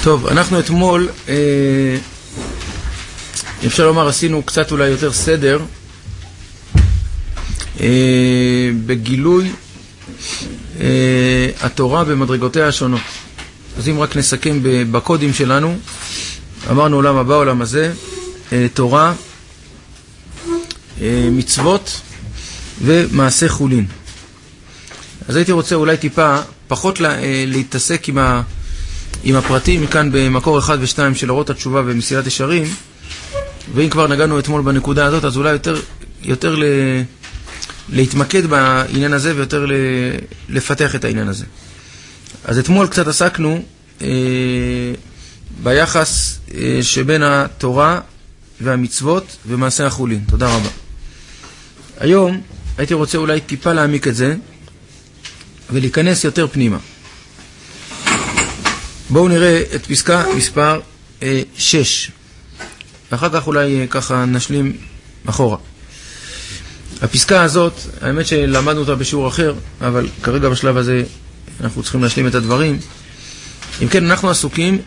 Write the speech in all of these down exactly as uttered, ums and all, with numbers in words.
טוב, אנחנו אתמול, אה, אפשר לומר, עשינו קצת אולי יותר סדר אה, בגילוי אה, התורה במדרגותיה השונות. אז אם רק נסכם בקודים שלנו, אמרנו עולם הבא, עולם הזה, אה, תורה, אה, מצוות ומעשה חולין. אז הייתי רוצה אולי טיפה פחות לה, אה, להתעסק עם ה... עם הפרטים מכאן במקור אחד ושתיים של אורות התשובה ומסילת ישרים, ואם כבר נגענו אתמול בנקודה הזאת, אז אולי יותר, יותר ל... להתמקד בעניין הזה ויותר ל... לפתח את העניין הזה. אז אתמול קצת עסקנו אה, ביחס אה, שבין התורה והמצוות ומעשה החולין. תודה רבה. היום הייתי רוצה אולי טיפה להעמיק את זה ולהיכנס יותר פנימה. בואו נראה את פסקה מספר אה, שש. אחר כך אולי אה, ככה נשלים אחורה. הפסקה הזאת, האמת שלמדנו אותה בשיעור אחר, אבל כרגע בשלב הזה אנחנו צריכים להשלים את הדברים. אם כן, אנחנו עסוקים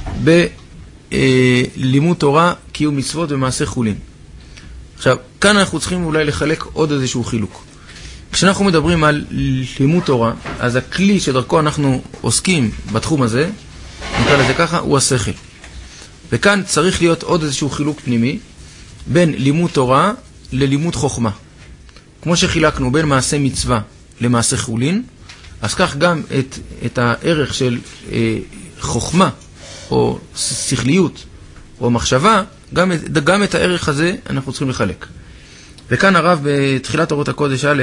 בלימוד תורה, קיום מצוות ומעשה חולין. עכשיו, כאן אנחנו צריכים אולי לחלק עוד איזשהו חילוק. כשאנחנו מדברים על לימוד תורה, אז הכלי שדרכו אנחנו עוסקים בתחום הזה, נקרא לזה ככה, הוא השכל. וכאן צריך להיות עוד איזשהו חילוק פנימי בין לימוד תורה ללימוד חוכמה. כמו שחילקנו בין מעשה מצווה למעשה חולין, אז כך גם את, את הערך של אה, חוכמה או שכליות או מחשבה, גם, גם את הערך הזה אנחנו צריכים לחלק. וכאן הרב בתחילת אורות הקודש א',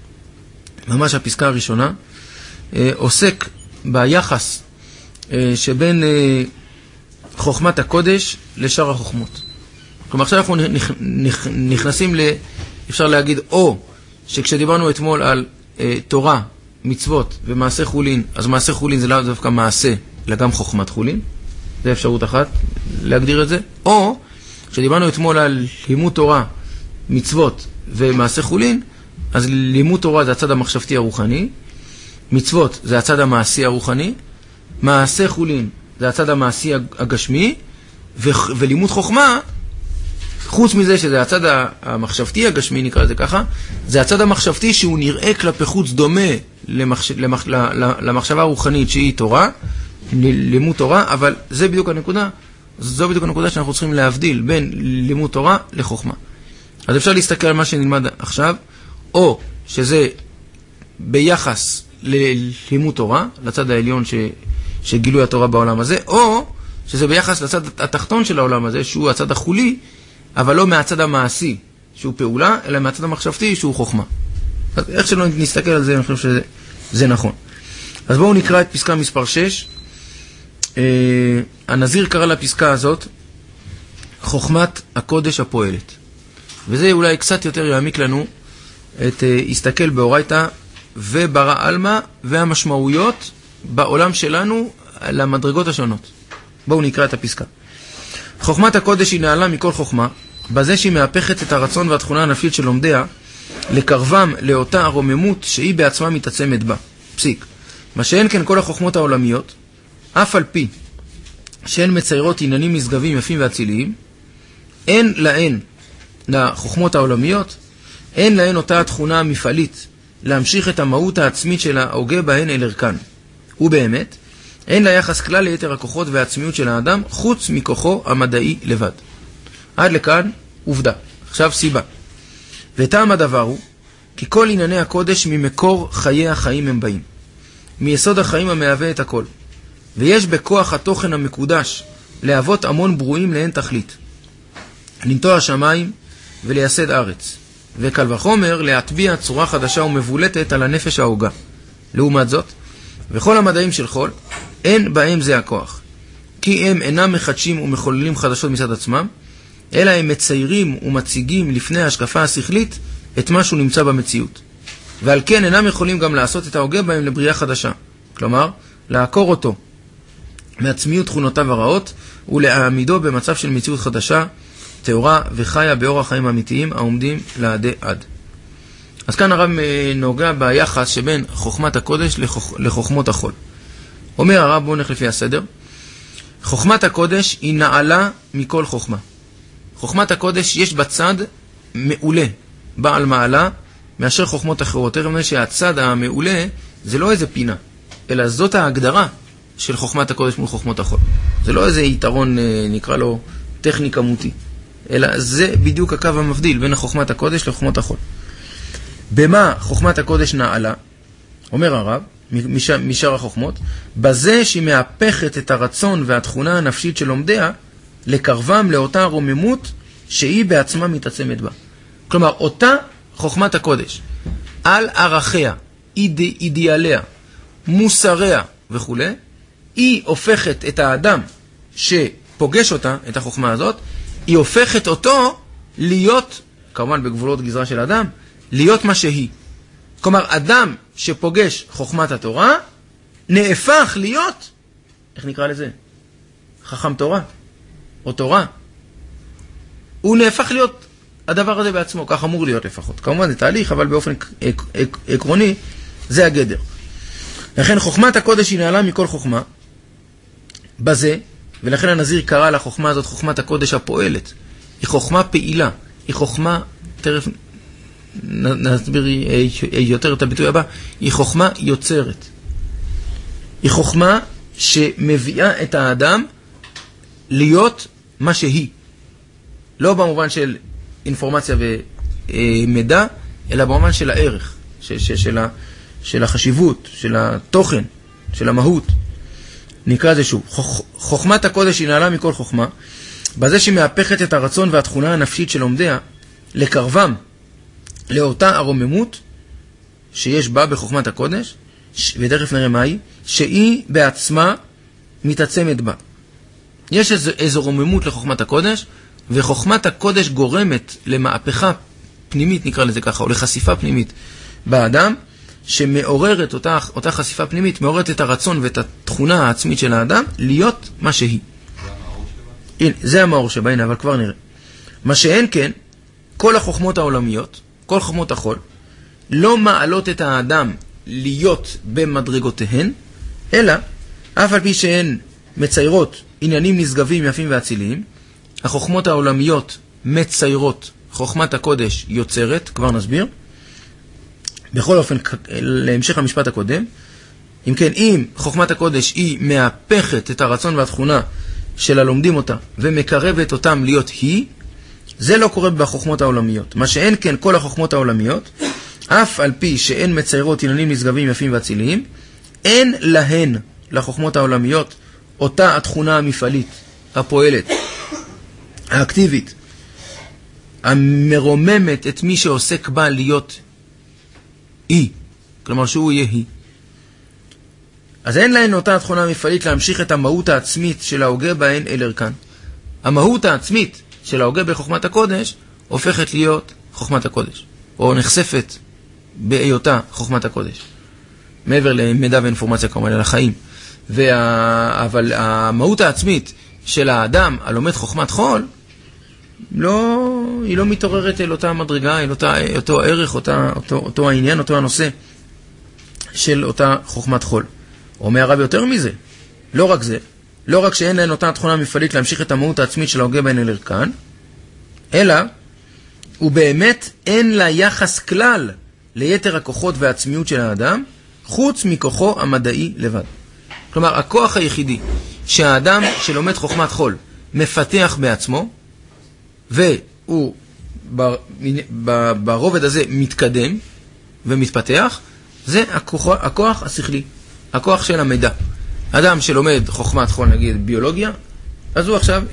ממש הפסקה הראשונה, אה, עוסק ביחס שבין חוכמת הקודש לשאר החוכמות. כלומר, עכשיו אנחנו נכנסים, אפשר להגיד, או שכשדיברנו אתמול על תורה, מצוות ומעשה חולין, אז מעשה חולין זה לא דווקא מעשה, אלא גם חוכמת חולין. זה אפשרות אחת להגדיר את זה. או כשדיברנו אתמול על לימוד תורה, מצוות ומעשה חולין, אז לימוד תורה זה הצד המחשבתי הרוחני, מצוות זה הצד המעשי הרוחני, מעשה חולין זה הצד המעשי הגשמי, ו- ולימוד חוכמה, חוץ מזה שזה הצד המחשבתי הגשמי, נקרא לזה ככה, זה הצד המחשבתי שהוא נראה כלפי חוץ דומה למחש... למח... למחשבה הרוחנית שהיא תורה, לימוד תורה, אבל זה בדיוק הנקודה, זו בדיוק הנקודה שאנחנו צריכים להבדיל בין לימוד תורה לחוכמה. אז אפשר להסתכל על מה שנלמד עכשיו, או שזה ביחס ללימוד תורה, לצד העליון ש... שגילוי התורה בעולם הזה, או שזה ביחס לצד התחתון של העולם הזה, שהוא הצד החולי, אבל לא מהצד המעשי, שהוא פעולה, אלא מהצד המחשבתי, שהוא חוכמה. אז איך שלא נסתכל על זה, אני חושב שזה זה נכון. אז בואו נקרא את פסקה מספר שש. אה, הנזיר קרא לפסקה הזאת, חוכמת הקודש הפועלת. וזה אולי קצת יותר יעמיק לנו את אה, הסתכל באורייתא וברא אלמה והמשמעויות בעולם שלנו למדרגות השונות. בואו נקרא את הפסקה. חוכמת הקודש היא נעלה מכל חוכמה, בזה שהיא מהפכת את הרצון והתכונה הנפשית של לומדיה, לקרבם לאותה הרוממות שהיא בעצמה מתעצמת בה. פסיק. מה שאין כן כל החוכמות העולמיות, אף על פי שהן מציירות עניינים נשגבים יפים ואציליים, אין להן, לחוכמות העולמיות, אין להן אותה התכונה המפעלית, להמשיך את המהות העצמית של ההוגה בהן אל ערכן. ובאמת, אין לה יחס כלל ליתר הכוחות והעצמיות של האדם, חוץ מכוחו המדעי לבד. עד לכאן, עובדה. עכשיו סיבה. וטעם הדבר הוא, כי כל ענייני הקודש ממקור חיי החיים הם באים. מיסוד החיים המהווה את הכל. ויש בכוח התוכן המקודש להוות המון ברואים לאין תכלית. לנטוע השמיים ולייסד ארץ. וקל וחומר להטביע צורה חדשה ומבולטת על הנפש ההוגה. לעומת זאת, וכל המדעים של חול, אין בהם זה הכוח. כי הם אינם מחדשים ומחוללים חדשות מצד עצמם, אלא הם מציירים ומציגים לפני ההשקפה השכלית את מה שהוא נמצא במציאות. ועל כן אינם יכולים גם לעשות את ההוגה בהם לבריאה חדשה. כלומר, לעקור אותו מעצמיות תכונותיו הרעות, ולהעמידו במצב של מציאות חדשה, תאורה וחיה באור החיים האמיתיים העומדים לעדי עד. אז כאן הרב נוגע ביחס שבין חוכמת הקודש לחוכ... לחוכמות החול. אומר הרב, בואו נלך לפי הסדר, חוכמת הקודש היא נעלה מכל חוכמה. חוכמת הקודש יש בצד מעולה, בעל מעלה, מאשר חוכמות אחרות. תראה מנה שהצד המעולה זה לא איזה פינה, אלא זאת ההגדרה של חוכמת הקודש מול חוכמות החול. זה לא איזה יתרון, נקרא לו טכני כמותי, אלא זה בדיוק הקו המבדיל בין חוכמת הקודש לחוכמות החול. במה חוכמת הקודש נעלה? אומר הרב, משאר החוכמות, בזה שהיא מהפכת את הרצון והתכונה הנפשית של לומדיה לקרבם לאותה רוממות שהיא בעצמה מתעצמת בה. כלומר, אותה חוכמת הקודש, על ערכיה, איד, אידיאליה, מוסריה וכו', היא הופכת את האדם שפוגש אותה, את החוכמה הזאת, היא הופכת אותו להיות, כמובן בגבולות גזרה של אדם, להיות מה שהיא. כלומר, אדם שפוגש חוכמת התורה, נהפך להיות, איך נקרא לזה? חכם תורה, או תורה. הוא נהפך להיות הדבר הזה בעצמו, כך אמור להיות לפחות. כמובן זה תהליך, אבל באופן עק, עק, עקרוני, זה הגדר. לכן חוכמת הקודש היא נעלה מכל חוכמה, בזה, ולכן הנזיר קרא לחוכמה הזאת חוכמת הקודש הפועלת. היא חוכמה פעילה, היא חוכמה, תרף, נסביר יותר את הביטוי הבא, היא חוכמה יוצרת. היא חוכמה שמביאה את האדם להיות מה שהיא. לא במובן של אינפורמציה ומידע, אלא במובן של הערך, של, של, של, של החשיבות, של התוכן, של המהות. נקרא זה שוב. חוכמת הקודש היא נעלה מכל חוכמה, בזה שהיא מהפכת את הרצון והתכונה הנפשית של לומדיה לקרבם לאותה הרוממות שיש בה בחוכמת הקודש, ותכף נראה מהי, שהיא בעצמה מתעצמת בה. יש איזו, איזו רוממות לחוכמת הקודש, וחוכמת הקודש גורמת למהפכה פנימית, נקרא לזה ככה, או לחשיפה פנימית באדם, שמעוררת אותה, אותה חשיפה פנימית, מעוררת את הרצון ואת התכונה העצמית של האדם, להיות מה שהיא. הנה, זה המאור שבה, הנה, אבל כבר נראה. מה שאין כן, כל החוכמות העולמיות, כל חוכמות החול, לא מעלות את האדם להיות במדרגותיהן, אלא, אף על פי שהן מציירות עניינים נשגבים, יפים ואציליים, החוכמות העולמיות מציירות, חוכמת הקודש יוצרת, כבר נסביר. בכל אופן, להמשך המשפט הקודם, אם כן, אם חוכמת הקודש היא מהפכת את הרצון והתכונה של הלומדים אותה, ומקרבת אותם להיות היא, זה לא קורה בחוכמות העולמיות. מה שאין כן כל החוכמות העולמיות, אף על פי שאין מציירות עניינים נשגבים, יפים ואציליים, אין להן, לחוכמות העולמיות, אותה התכונה המפעלית, הפועלת, האקטיבית, המרוממת את מי שעוסק בה להיות היא. כלומר שהוא יהיה היא. אז אין להן אותה התכונה המפעלית להמשיך את המהות העצמית של ההוגה בהן אל ערכן. המהות העצמית של ההוגה בחוכמת הקודש הופכת להיות חוכמת הקודש, או נחשפת בהיותה חוכמת הקודש. מעבר למידע ואינפורמציה כמובן על החיים. וה... אבל המהות העצמית של האדם הלומד חוכמת חול, לא, היא לא מתעוררת אל אותה מדרגה, אל אותה, אותו ערך, אותה, אותו, אותו העניין, אותו הנושא של אותה חוכמת חול. אומר הרב יותר מזה, לא רק זה, לא רק שאין להן אותה תכונה מפעלית להמשיך את המהות העצמית של ההוגה בהן אל ערכן, אלא, ובאמת אין לה יחס כלל ליתר הכוחות והעצמיות של האדם, חוץ מכוחו המדעי לבד. כלומר, הכוח היחידי שהאדם שלומד חוכמת חול מפתח בעצמו, והוא ברובד הזה מתקדם ומתפתח, זה הכוח, הכוח השכלי, הכוח של המידע. אדם שלומד חוכמת חול, נגיד ביולוגיה, אז הוא עכשיו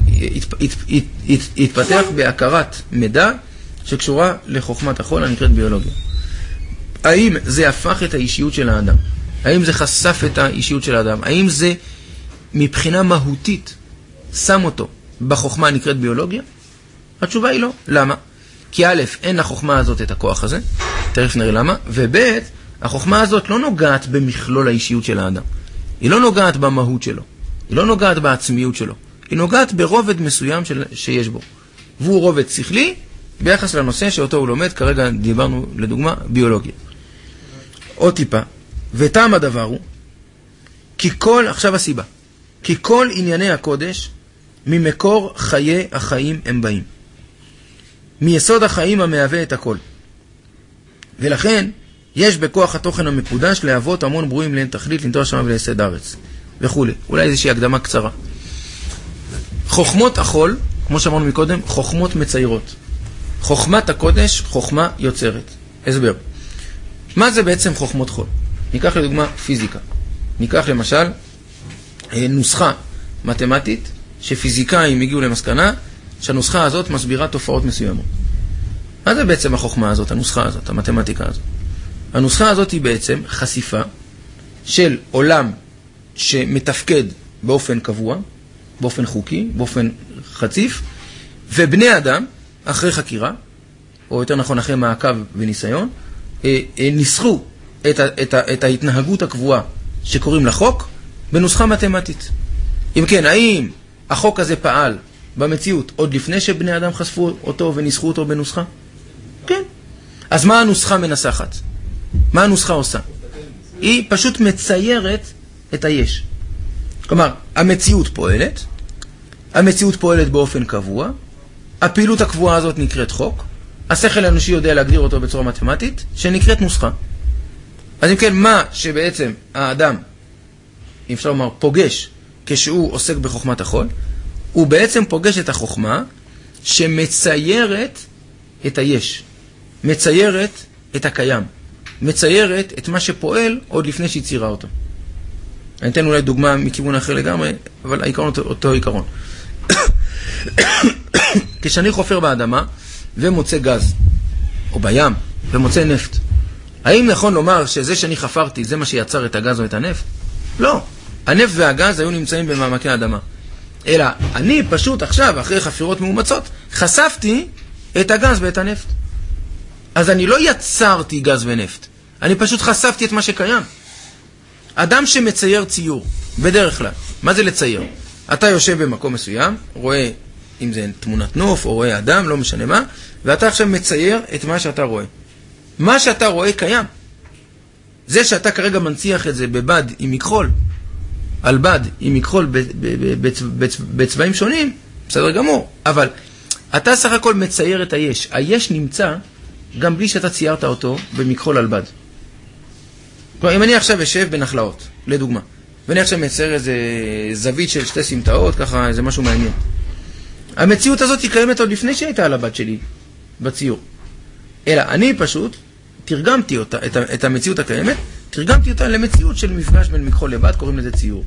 יתפתח בהכרת מידע שקשורה לחוכמת החול הנקראת ביולוגיה. האם זה הפך את האישיות של האדם? האם זה חשף את האישיות של האדם? האם זה מבחינה מהותית שם אותו בחוכמה הנקראת ביולוגיה? התשובה היא לא. למה? כי א', אין לחוכמה הזאת את הכוח הזה, תכף נראה למה, וב', החוכמה הזאת לא נוגעת במכלול האישיות של האדם. היא לא נוגעת במהות שלו, היא לא נוגעת בעצמיות שלו, היא נוגעת ברובד מסוים של, שיש בו. והוא רובד שכלי ביחס לנושא שאותו הוא לומד, כרגע דיברנו לדוגמה ביולוגיה. עוד טיפה, וטעם הדבר הוא, כי כל, עכשיו הסיבה, כי כל ענייני הקודש ממקור חיי החיים הם באים. מיסוד החיים המהווה את הכל. ולכן יש בכוח התוכן המקודש להוות המון ברואים לאין תכלית, לנטוע שמה ולייסד הארץ. וכו'. אולי איזושהי הקדמה קצרה. חוכמות החול, כמו שאמרנו מקודם, חוכמות מציירות. חוכמת הקודש, חוכמה יוצרת. הסבר. מה זה בעצם חוכמות חול? ניקח לדוגמה פיזיקה. ניקח למשל נוסחה מתמטית, שפיזיקאים הגיעו למסקנה שהנוסחה הזאת מסבירה תופעות מסוימות. מה זה בעצם החוכמה הזאת, הנוסחה הזאת, המתמטיקה הזאת? הנוסחה הזאת היא בעצם חשיפה של עולם שמתפקד באופן קבוע, באופן חוקי, באופן חציף, ובני אדם, אחרי חקירה, או יותר נכון אחרי מעקב וניסיון, ניסחו את, את, את ההתנהגות הקבועה שקוראים לחוק בנוסחה מתמטית. אם כן, האם החוק הזה פעל במציאות עוד לפני שבני אדם חשפו אותו וניסחו אותו בנוסחה? כן. אז מה הנוסחה מנסחת? מה הנוסחה עושה? היא פשוט מציירת את היש. כלומר, המציאות פועלת, המציאות פועלת באופן קבוע, הפעילות הקבועה הזאת נקראת חוק, השכל האנושי יודע להגדיר אותו בצורה מתמטית, שנקראת נוסחה. אז אם כן, מה שבעצם האדם, אם אפשר לומר, פוגש כשהוא עוסק בחוכמת החול, הוא בעצם פוגש את החוכמה שמציירת את היש, מציירת את הקיים, מציירת את מה שפועל עוד לפני שהיא ציירה אותו. אני אתן אולי דוגמה מכיוון אחר לגמרי, אבל העיקרון אותו, אותו עיקרון. כשאני חופר באדמה ומוצא גז, או בים, ומוצא נפט, האם נכון לומר שזה שאני חפרתי זה מה שיצר את הגז או את הנפט? לא. הנפט והגז היו נמצאים במעמקי האדמה. אלא אני פשוט עכשיו, אחרי חפירות מאומצות, חשפתי את הגז ואת הנפט. אז אני לא יצרתי גז ונפט, אני פשוט חשפתי את מה שקיים. אדם שמצייר ציור, בדרך כלל, מה זה לצייר? אתה יושב במקום מסוים, רואה אם זה תמונת נוף או רואה אדם, לא משנה מה, ואתה עכשיו מצייר את מה שאתה רואה. מה שאתה רואה קיים. זה שאתה כרגע מנציח את זה בבד עם מכחול, על בד עם מכחול בצבעים שונים, בסדר גמור, אבל אתה סך הכל מצייר את היש. היש נמצא גם בלי שאתה ציירת אותו במכחול על בד. כלומר, אם אני עכשיו אשב בנחלאות, לדוגמה, ואני עכשיו מצייר איזה זווית של שתי סמטאות, ככה איזה משהו מעניין. המציאות הזאת היא קיימת עוד לפני שהייתה על הבד שלי בציור. אלא אני פשוט תרגמתי אותה, את, את המציאות הקיימת, תרגמתי אותה למציאות של מפגש בין מכחול לבד, קוראים לזה ציור.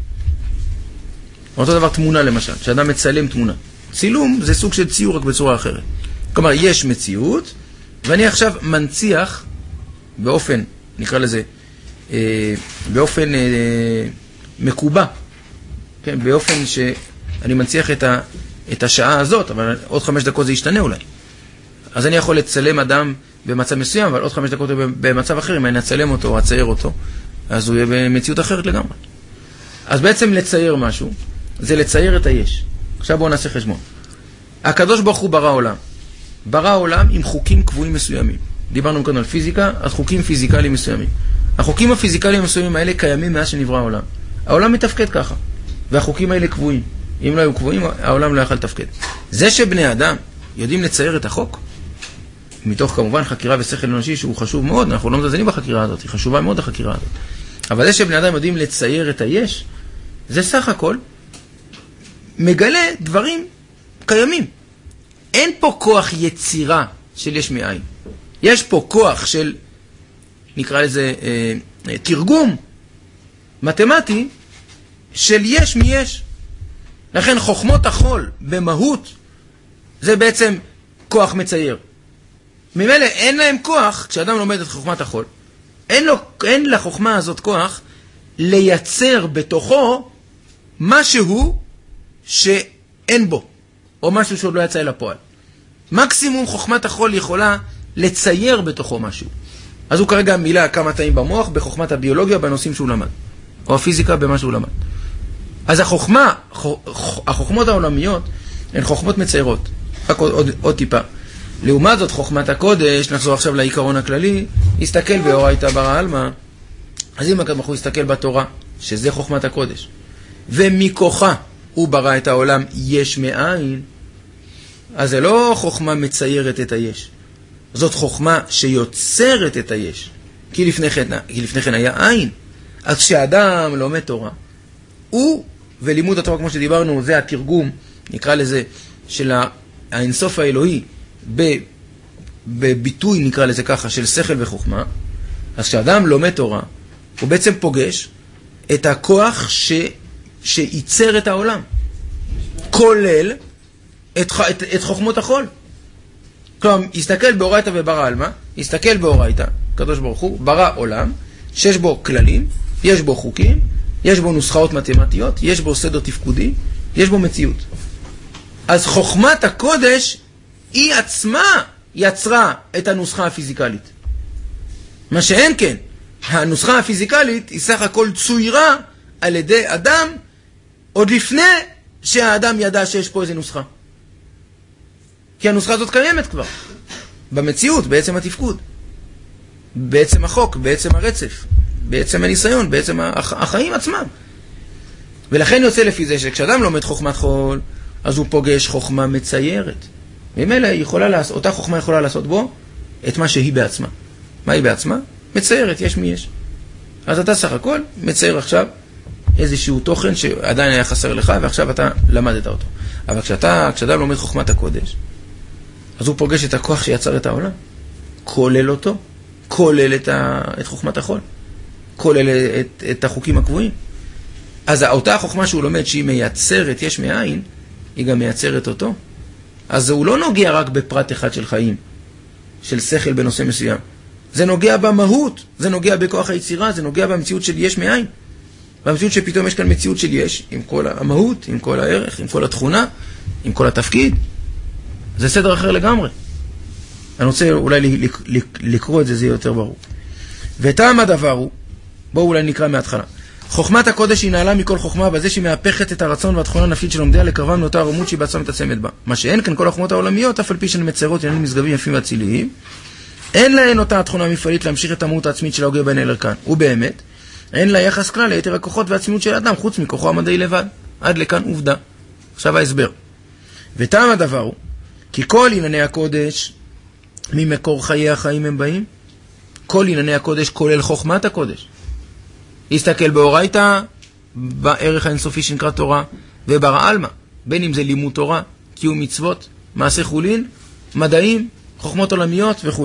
אותו דבר תמונה למשל, שאדם מצלם תמונה. צילום זה סוג של ציור רק בצורה אחרת. כלומר, יש מציאות, ואני עכשיו מנציח באופן, נקרא לזה, אה, באופן אה, מקובע, כן, באופן שאני מנציח את, ה, את השעה הזאת, אבל עוד חמש דקות זה ישתנה אולי. אז אני יכול לצלם אדם במצב מסוים, אבל עוד חמש דקות במצב אחר, אם אני אצלם אותו או אצייר אותו, אז הוא יהיה במציאות אחרת לגמרי. אז בעצם לצייר משהו, זה לצייר את היש. עכשיו בואו נעשה חשבון. הקדוש ברוך הוא ברא עולם. ברא עולם עם חוקים קבועים מסוימים. דיברנו כאן על פיזיקה, אז חוקים פיזיקליים מסוימים. החוקים הפיזיקליים המסוימים האלה קיימים מאז שנברא העולם. העולם מתפקד ככה, והחוקים האלה קבועים. אם לא היו קבועים, העולם לא יכל לתפקד. זה שבני אדם יודעים לצייר את החוק, מתוך כמובן חקירה ושכל אנושי שהוא חשוב מאוד, אנחנו לא מזלזלים בחקירה הזאת, היא חשובה מאוד החקירה הזאת. אבל זה שבני אדם יודעים לצייר את היש, זה סך הכל מגלה דברים קיימים. אין פה כוח יצירה של יש מאין. יש פה כוח של, נקרא לזה, אה, תרגום מתמטי של יש מיש. לכן חוכמות החול במהות זה בעצם כוח מצייר. ממילא אין להם כוח, כשאדם לומד את חוכמת החול, אין, לו, אין לחוכמה הזאת כוח לייצר בתוכו משהו שאין בו, או משהו שעוד לא יצא אל הפועל. מקסימום חוכמת החול יכולה לצייר בתוכו משהו. אז הוא כרגע מילה כמה תאים במוח בחוכמת הביולוגיה בנושאים שהוא למד, או הפיזיקה במה שהוא למד. אז החוכמה, החוכמות העולמיות הן חוכמות מציירות. רק עוד, עוד, עוד טיפה. לעומת זאת, חוכמת הקודש, נחזור עכשיו לעיקרון הכללי, יסתכל באורייתא ברא עלמא. אז אם הקדוש ברוך הוא יסתכל בתורה, שזה חוכמת הקודש, ומכוחה הוא ברא את העולם יש מאין, אז זה לא חוכמה מציירת את היש, זאת חוכמה שיוצרת את היש, כי לפני כן, כי לפני כן היה עין. אז כשאדם לומד תורה, הוא, ולימוד התורה כמו שדיברנו, זה התרגום, נקרא לזה, של האינסוף האלוהי, בביטוי נקרא לזה ככה, של שכל וחוכמה. אז כשאדם לומד תורה, הוא בעצם פוגש את הכוח ש... שייצר את העולם, כולל את, את, את חוכמות החול. כלומר, יסתכל באורייתא וברא עלמא, יסתכל באורייתא, הקדוש ברוך הוא, ברא עולם, שיש בו כללים, יש בו חוקים, יש בו נוסחאות מתמטיות, יש בו סדר תפקודי, יש בו מציאות. אז חוכמת הקודש היא עצמה יצרה את הנוסחה הפיזיקלית. מה שאין כן, הנוסחה הפיזיקלית היא סך הכל צוירה על ידי אדם, עוד לפני שהאדם ידע שיש פה איזה נוסחה. כי הנוסחה הזאת קיימת כבר. במציאות, בעצם התפקוד. בעצם החוק, בעצם הרצף. בעצם הניסיון, בעצם החיים עצמם. ולכן יוצא לפי זה שכשאדם לומד חוכמת חול, אז הוא פוגש חוכמה מציירת. ממילא יכולה לעשות, אותה חוכמה יכולה לעשות בו את מה שהיא בעצמה. מה היא בעצמה? מציירת, יש מי יש. אז אתה סך הכל מצייר עכשיו איזשהו תוכן שעדיין היה חסר לך, ועכשיו אתה למדת אותו. אבל כשאתה, כשאדם לומד חוכמת הקודש, אז הוא פוגש את הכוח שיצר את העולם, כולל אותו, כולל את, ה, את חוכמת החול, כולל את, את החוקים הקבועים. אז אותה החוכמה שהוא לומד שהיא מייצרת יש מאין, היא גם מייצרת אותו. אז הוא לא נוגע רק בפרט אחד של חיים, של שכל בנושא מסוים. זה נוגע במהות, זה נוגע בכוח היצירה, זה נוגע במציאות של יש מאין. במציאות שפתאום יש כאן מציאות של יש, עם כל המהות, עם כל הערך, עם כל התכונה, עם כל התפקיד. זה סדר אחר לגמרי. אני רוצה אולי לקרוא את זה, זה יהיה יותר ברור. וטעם הדבר הוא, בואו אולי נקרא מההתחלה. חוכמת הקודש היא נעלה מכל חוכמה, בזה שהיא מהפכת את הרצון והתכונה הנפשית של לומדיה לקרבם מאותה הרמות שהיא בעצמה מתעצמת בה. מה שאין כן כל החוכמות העולמיות, אף על פי שהן מציירות עניינים משגבים יפים ואציליים, אין להן אותה התכונה המפעלית להמשיך את המהות העצמית של ההוגה בן אל ערכן. ובאמת, אין לה יחס כלל ליתר הכוחות והעצמיות של האדם, חוץ מכוחו המדעי לבד. עד לכאן עובדה. עכשיו ההסבר. וטעם הדבר הוא, כי כל ענייני הקודש, ממקור חיי החיים הם באים, כל ענייני הקודש כולל חוכמת הקודש. יסתכל באורייתא, בערך האינסופי שנקרא תורה, וברא עלמא, בין אם זה לימוד תורה, קיום מצוות, מעשה חולין, מדעים, חוכמות עולמיות וכו'.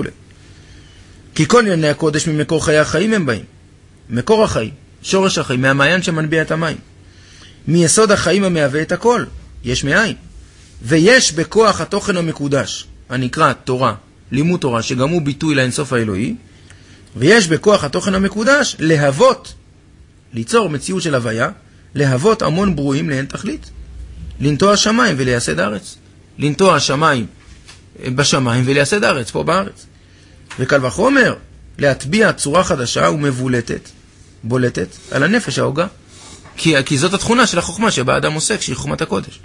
כי כל ענייני הקודש ממקור חיי החיים הם באים. מקור החיים, שורש החיים, מהמעיין שמנביע את המים. מיסוד החיים המהווה את הכל, יש מאין. ויש בכוח התוכן המקודש, הנקרא תורה, לימוד תורה, שגם הוא ביטוי לאינסוף האלוהי, ויש בכוח התוכן המקודש להוות, ליצור מציאות של הוויה, להוות המון ברואים לאין תכלית. לנטוע שמיים ולייסד הארץ. לנטוע שמיים בשמיים ולייסד הארץ, פה בארץ. וקל וחומר, להטביע צורה חדשה ומבולטת, בולטת, על הנפש ההוגה. כי, כי זאת התכונה של החוכמה שבה האדם עוסק, שהיא חוכמת הקודש.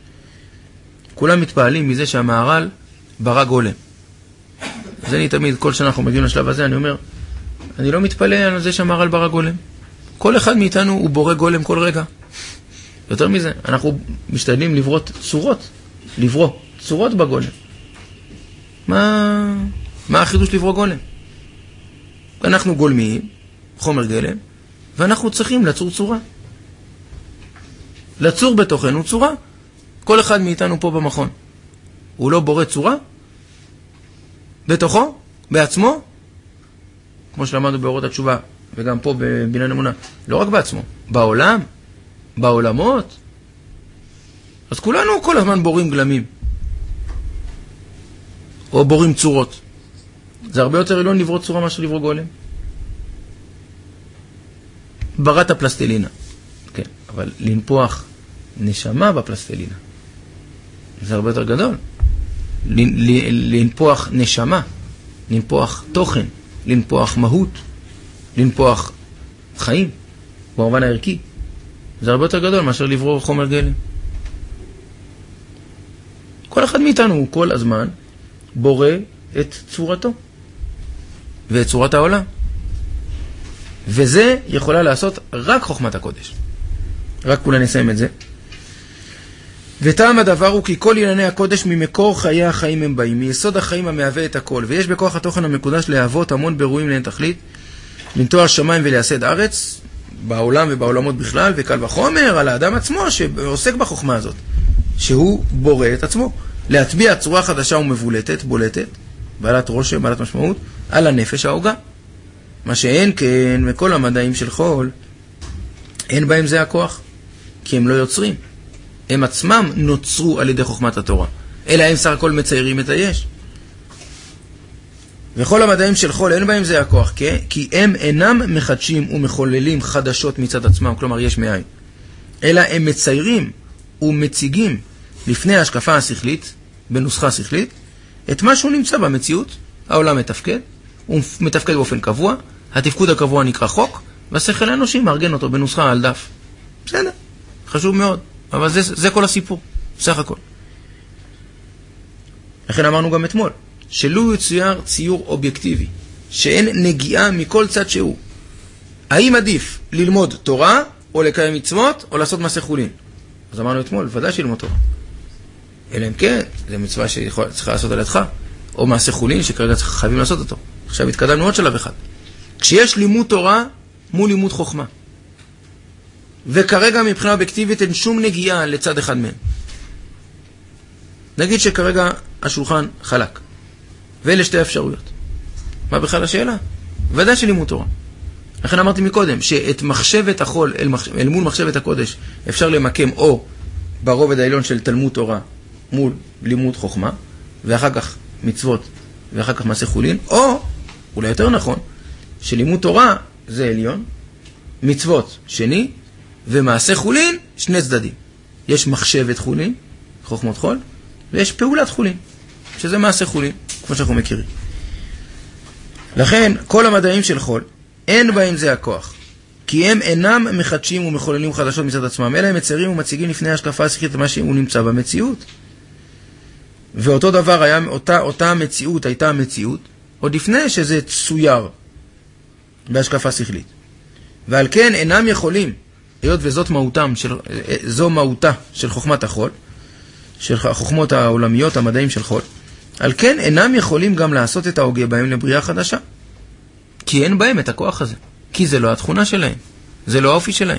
כולם מתפעלים מזה שהמהר"ל ברא גולם. זה אני תמיד, כל שנה אנחנו מגיעים לשלב הזה, אני אומר, אני לא מתפלא על זה שהמהר"ל ברא גולם. כל אחד מאיתנו הוא בורא גולם כל רגע. יותר מזה, אנחנו משתדלים לברות צורות, לברוא צורות בגולם. מה, מה החידוש לברוא גולם? אנחנו גולמיים, חומר גלם, ואנחנו צריכים לצור צורה. לצור בתוכנו צורה. כל אחד מאיתנו פה במכון. הוא לא בורא צורה? בתוכו? בעצמו? כמו שלמדנו באורות התשובה, וגם פה בבניין אמונה. לא רק בעצמו, בעולם, בעולמות. אז כולנו כל הזמן בורים גלמים. או בורים צורות. זה הרבה יותר עליון לברוא צורה מאשר לברוא גולם. בראת הפלסטלינה. כן, אבל לנפוח נשמה בפלסטלינה. זה הרבה יותר גדול. לנפוח נשמה, לנפוח תוכן, לנפוח מהות, לנפוח חיים, במובן הערכי. זה הרבה יותר גדול מאשר לברוא חומר גלם. כל אחד מאיתנו הוא כל הזמן בורא את צורתו ואת צורת העולם. וזה יכולה לעשות רק חוכמת הקודש. רק אולי נסיים את זה. וטעם הדבר הוא כי כל ענייני הקודש ממקור חיי החיים הם באים, מיסוד החיים המהווה את הכל, ויש בכוח התוכן המקודש להוות המון ברואים לאין תכלית, לנטוע שמיים ולייסד ארץ, בעולם ובעולמות בכלל, וקל וחומר על האדם עצמו שעוסק בחוכמה הזאת, שהוא בורא את עצמו, להטביע צורה חדשה ומבולטת, בולטת, בעלת רושם, בעלת משמעות, על הנפש ההוגה. מה שאין כן מכל המדעים של חול, אין בהם זה הכוח, כי הם לא יוצרים. הם עצמם נוצרו על ידי חוכמת התורה, אלא הם סך הכל מציירים את היש. וכל המדעים של חול אין בהם זה הכוח, כי, כי הם אינם מחדשים ומחוללים חדשות מצד עצמם, כלומר יש מאין, אלא הם מציירים ומציגים לפני ההשקפה השכלית, בנוסחה השכלית, את מה שהוא נמצא במציאות. העולם מתפקד, הוא מתפקד באופן קבוע, התפקוד הקבוע נקרא חוק, והשכל האנושי מארגן אותו בנוסחה על דף. בסדר, חשוב מאוד, אבל זה, זה כל הסיפור, סך הכל. לכן אמרנו גם אתמול, שלו יצויר ציור אובייקטיבי, שאין נגיעה מכל צד שהוא. האם עדיף ללמוד תורה, או לקיים מצוות, או לעשות מעשה חולין? אז אמרנו אתמול, ודאי שללמוד תורה. אלא אם כן, זו מצווה שצריכה לעשות על ידך, או מעשה חולין שכרגע חייבים לעשות אותו. עכשיו התקדמנו עוד שלב אחד. כשיש לימוד תורה מול לימוד חוכמה, וכרגע מבחינה אובייקטיבית אין שום נגיעה לצד אחד מהם. נגיד שכרגע השולחן חלק, ואלה שתי אפשרויות. מה בכלל השאלה? ודאי של לימוד תורה. לכן אמרתי מקודם, שאת מחשבת החול אל, מחש... אל מול מחשבת הקודש אפשר למקם או ברובד העליון של תלמוד תורה מול לימוד חוכמה, ואחר כך מצוות, ואחר כך מעשה חולין, או, אולי יותר נכון, שלימוד תורה זה עליון, מצוות שני, ומעשה חולין שני צדדים. יש מחשבת חולין, חוכמות חול, ויש פעולת חולין, שזה מעשה חולין, כמו שאנחנו מכירים. לכן, כל המדעים של חול, אין בהם זה הכוח, כי הם אינם מחדשים ומחוללים חדשות מצד עצמם, אלא הם מציירים ומציגים לפני השקפה השכלית מה שהוא נמצא במציאות. ואותו דבר היה, אותה, אותה המציאות הייתה המציאות, עוד לפני שזה צויר בהשקפה שכלית. ועל כן אינם יכולים, היות וזאת מהותם של, זו מהותה של חוכמת החול, של החוכמות העולמיות, המדעים של חול, על כן אינם יכולים גם לעשות את ההוגה בהם לבריאה חדשה. כי אין בהם את הכוח הזה. כי זה לא התכונה שלהם. זה לא האופי שלהם.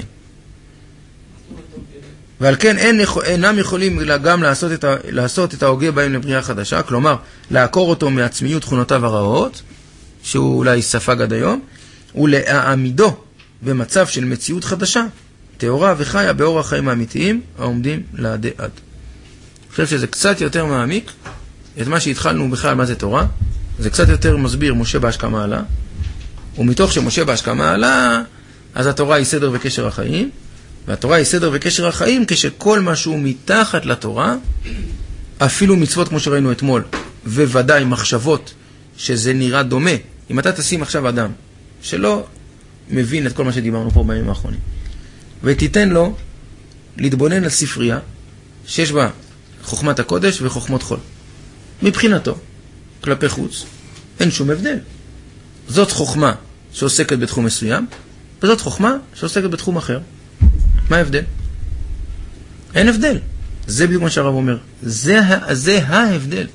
ועל כן אין, אינם יכולים גם לעשות את, לעשות את ההוגה בהם לבריאה חדשה, כלומר, לעקור אותו מעצמיות תכונותיו הרעות, שהוא אולי ספג עד היום, ולהעמידו במצב של מציאות חדשה, תאורה וחיה באור החיים האמיתיים, העומדים לעדי עד. אני חושב שזה קצת יותר מעמיק, את מה שהתחלנו בכלל מה זה תורה, זה קצת יותר מסביר משה בהשכמה מעלה, ומתוך שמשה בהשכמה מעלה, אז התורה היא סדר וקשר החיים, והתורה היא סדר וקשר החיים כשכל משהו מתחת לתורה, אפילו מצוות כמו שראינו אתמול, וודאי מחשבות שזה נראה דומה. אם אתה תשים עכשיו אדם שלא מבין את כל מה שדיברנו פה בימים האחרונים, ותיתן לו להתבונן על ספרייה שיש בה חוכמת הקודש וחוכמות חול. מבחינתו, כלפי חוץ, אין שום הבדל. זאת חוכמה שעוסקת בתחום מסוים, וזאת חוכמה שעוסקת בתחום אחר. מה ההבדל? אין הבדל. זה בדיוק מה שהרב אומר. זה, זה ההבדל.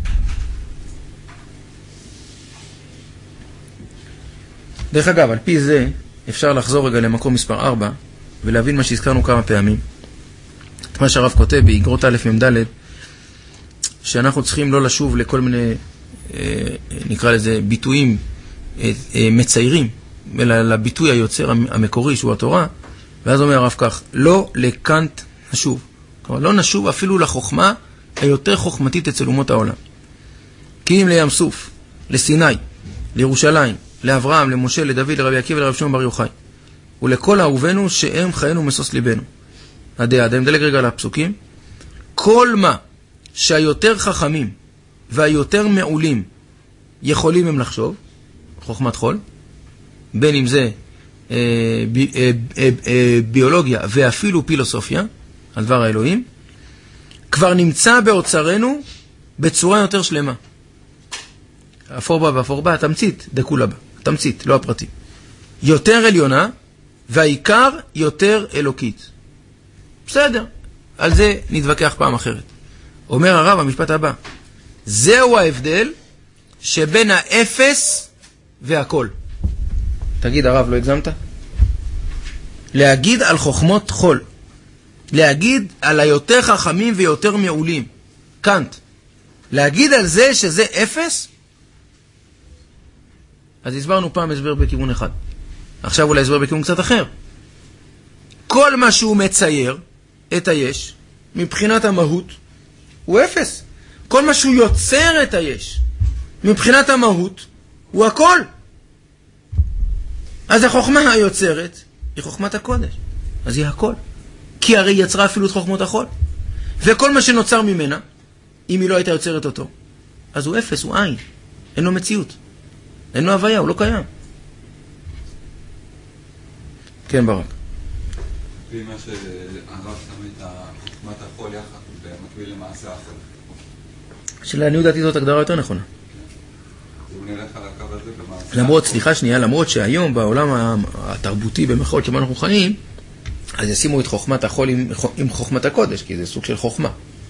דרך אגב, על פי זה אפשר לחזור רגע למקום מספר ארבע, ולהבין מה שהזכרנו כמה פעמים. את מה שהרב כותב באגרות א' מ"ד, שאנחנו צריכים לא לשוב לכל מיני, נקרא לזה, ביטויים מציירים, אלא לביטוי היוצר המקורי שהוא התורה, ואז אומר הרב כך, לא לקנט נשוב. כלומר, לא נשוב אפילו לחוכמה היותר חוכמתית אצל אומות העולם. כי אם לים סוף, לסיני, לירושלים, לאברהם, למשה, לדוד, לרבי עקיבא ולרב שמעון בר יוחאי, ולכל אהובינו שהם חיינו מסוס ליבנו. עדי עד, אני מדלג רגע על הפסוקים. כל מה שהיותר חכמים והיותר מעולים יכולים הם לחשוב, חוכמת חול, בין אם זה אה, בי, אה, אה, אה, ביולוגיה ואפילו פילוסופיה, על דבר האלוהים, כבר נמצא באוצרנו בצורה יותר שלמה. אפור בה ואפור בה, התמצית, דקולה בה, התמצית, לא הפרטים. יותר עליונה, והעיקר יותר אלוקית. בסדר, על זה נתווכח פעם אחרת. אומר הרב, המשפט הבא, זהו ההבדל שבין האפס והכל. תגיד הרב, לא הגזמת? להגיד על חוכמות חול, להגיד על היותר חכמים ויותר מעולים, קאנט, להגיד על זה שזה אפס, אז הסברנו פעם הסבר בכיוון אחד. עכשיו אולי הסבר בכיוון קצת אחר. כל מה שהוא מצייר את היש, מבחינת המהות, הוא אפס. כל מה שהוא יוצר את היש, מבחינת המהות, הוא הכל. אז החוכמה היוצרת היא חוכמת הקודש. אז היא הכל. כי הרי היא יצרה אפילו את חוכמות החול. וכל מה שנוצר ממנה, אם היא לא הייתה יוצרת אותו, אז הוא אפס, הוא עין. אין לו מציאות. אין לו הוויה, הוא לא קיים. כן, ברק. לפי מה שהרב שם את חוכמת החול יחד, במקביל למעשה החול. שלעניות דעתי זאת הגדרה יותר נכונה. הוא נלך על הקו הזה במעשה. למרות, סליחה שנייה, למרות שהיום בעולם התרבותי במחאות שבה אנחנו חיים, אז ישימו את חוכמת החול עם, עם חוכמת הקודש, כי זה סוג של חוכמה.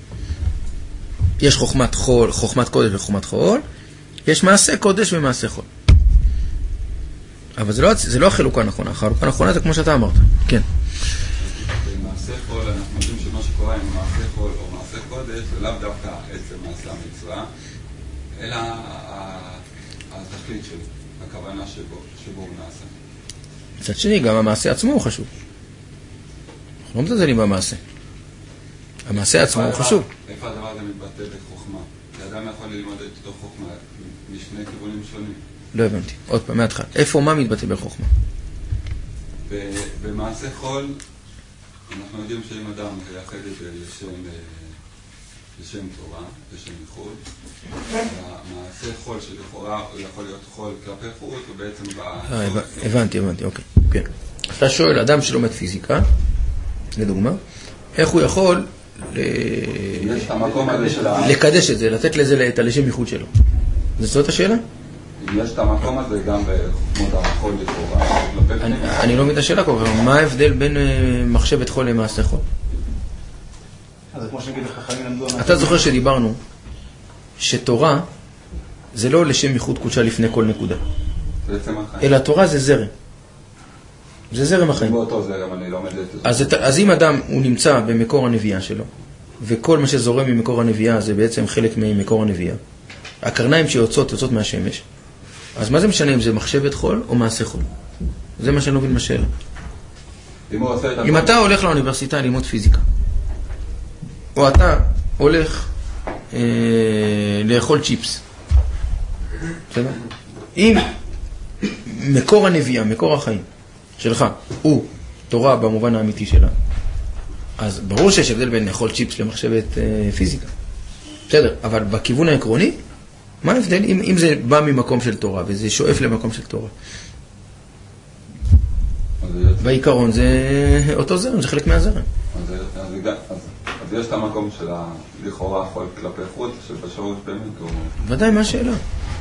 יש חוכמת חול, חוכמת קודש וחוכמת חול, יש מעשה קודש ומעשה חול. אבל זה לא, זה לא החלוקה הנכונה, החלוקה הנכונה זה כמו שאתה אמרת. כן. במעשה חול אנחנו יודעים שמה שקורה עם מעשה חול או מעשה קודש זה לאו דווקא עצם מעשה המצווה, אלא התכלית שלו, הכוונה שבו, שבו הוא נעשה. מצד שני, גם המעשה עצמו הוא חשוב. אנחנו לא מזלזלים במעשה. המעשה עצמו הוא חשוב. איפה הדבר הזה מתבטא בחוכמה? שאדם יכול ללמוד את אותו חוכמה משני כיוונים שונים. לא הבנתי. עוד פעם, מהתחלה. איפה מה מתבטא בחוכמה? במעשה חול, אנחנו יודעים שאם אדם מייחד את זה לשם תורה, לשם ייחוד, המעשה חול שלכאורה הוא יכול להיות חול כלפי חוץ, הוא בעצם... הבנתי, הבנתי, אוקיי. כן. אתה שואל, אדם שלומד פיזיקה, לדוגמה, איך הוא יכול לקדש את זה, לתת לזה את הלשם ייחוד שלו? זאת השאלה? יש את המקום הזה גם בחוכמות החול לכאורה. אני לא מבין את השאלה כל כך, מה ההבדל בין מחשבת חול למעשה חול? אתה זוכר שדיברנו שתורה זה לא לשם ייחוד קודשה לפני כל נקודה, אלא תורה זה זרם, זה זרם החיים. אז אם אדם הוא נמצא במקור הנביאה שלו, וכל מה שזורם ממקור הנביאה זה בעצם חלק ממקור הנביאה, הקרניים שיוצאות יוצאות מהשמש, אז מה זה משנה אם זה מחשבת חול או מעשה חול? זה מה שאני לא מבין בשאלה. אם אתה הולך לאוניברסיטה ללמוד פיזיקה, או אתה הולך אה, לאכול צ'יפס, בסדר? אם מקור הנביאה, מקור החיים שלך, הוא תורה במובן האמיתי שלה, אז ברור שיש הבדל בין לאכול צ'יפס למחשבת אה, פיזיקה. בסדר, אבל בכיוון העקרוני, מה ההבדל אם, אם זה בא ממקום של תורה וזה שואף למקום של תורה? בעיקרון זה אותו זרם, זה חלק מהזרם. אז, אז, אז, אז יש את המקום של לכאורה חול כלפי חוץ, שבשרוש באמת הוא... ודאי, מה השאלה?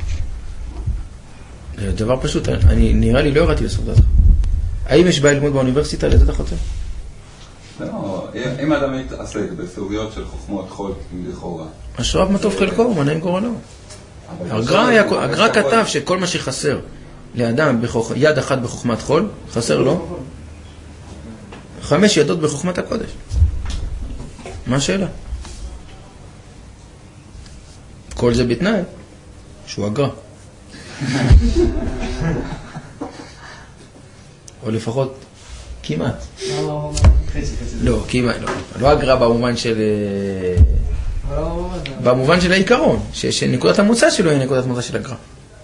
זה דבר פשוט, אני נראה לי לא הראיתי לסוגיה הזאת. האם יש בעיה ללמוד באוניברסיטה לזה אתה חוצה? לא, אם אדם מתעסק בסוגיות של חוכמות חול לכאורה... השרב מטוב חלקו, מנעים גורלו. הגר"א כתב שכל מה שחסר לאדם יד אחת בחוכמת חול, חסר לו חמש ידות בחוכמת הקודש. מה השאלה? כל זה בתנאי שהוא הגר"א. או לפחות כמעט. לא, כמעט, לא. לא הגר"א במובן של... במובן של העיקרון, שנקודת המוצא שלו היא נקודת המוצא של הגר"א.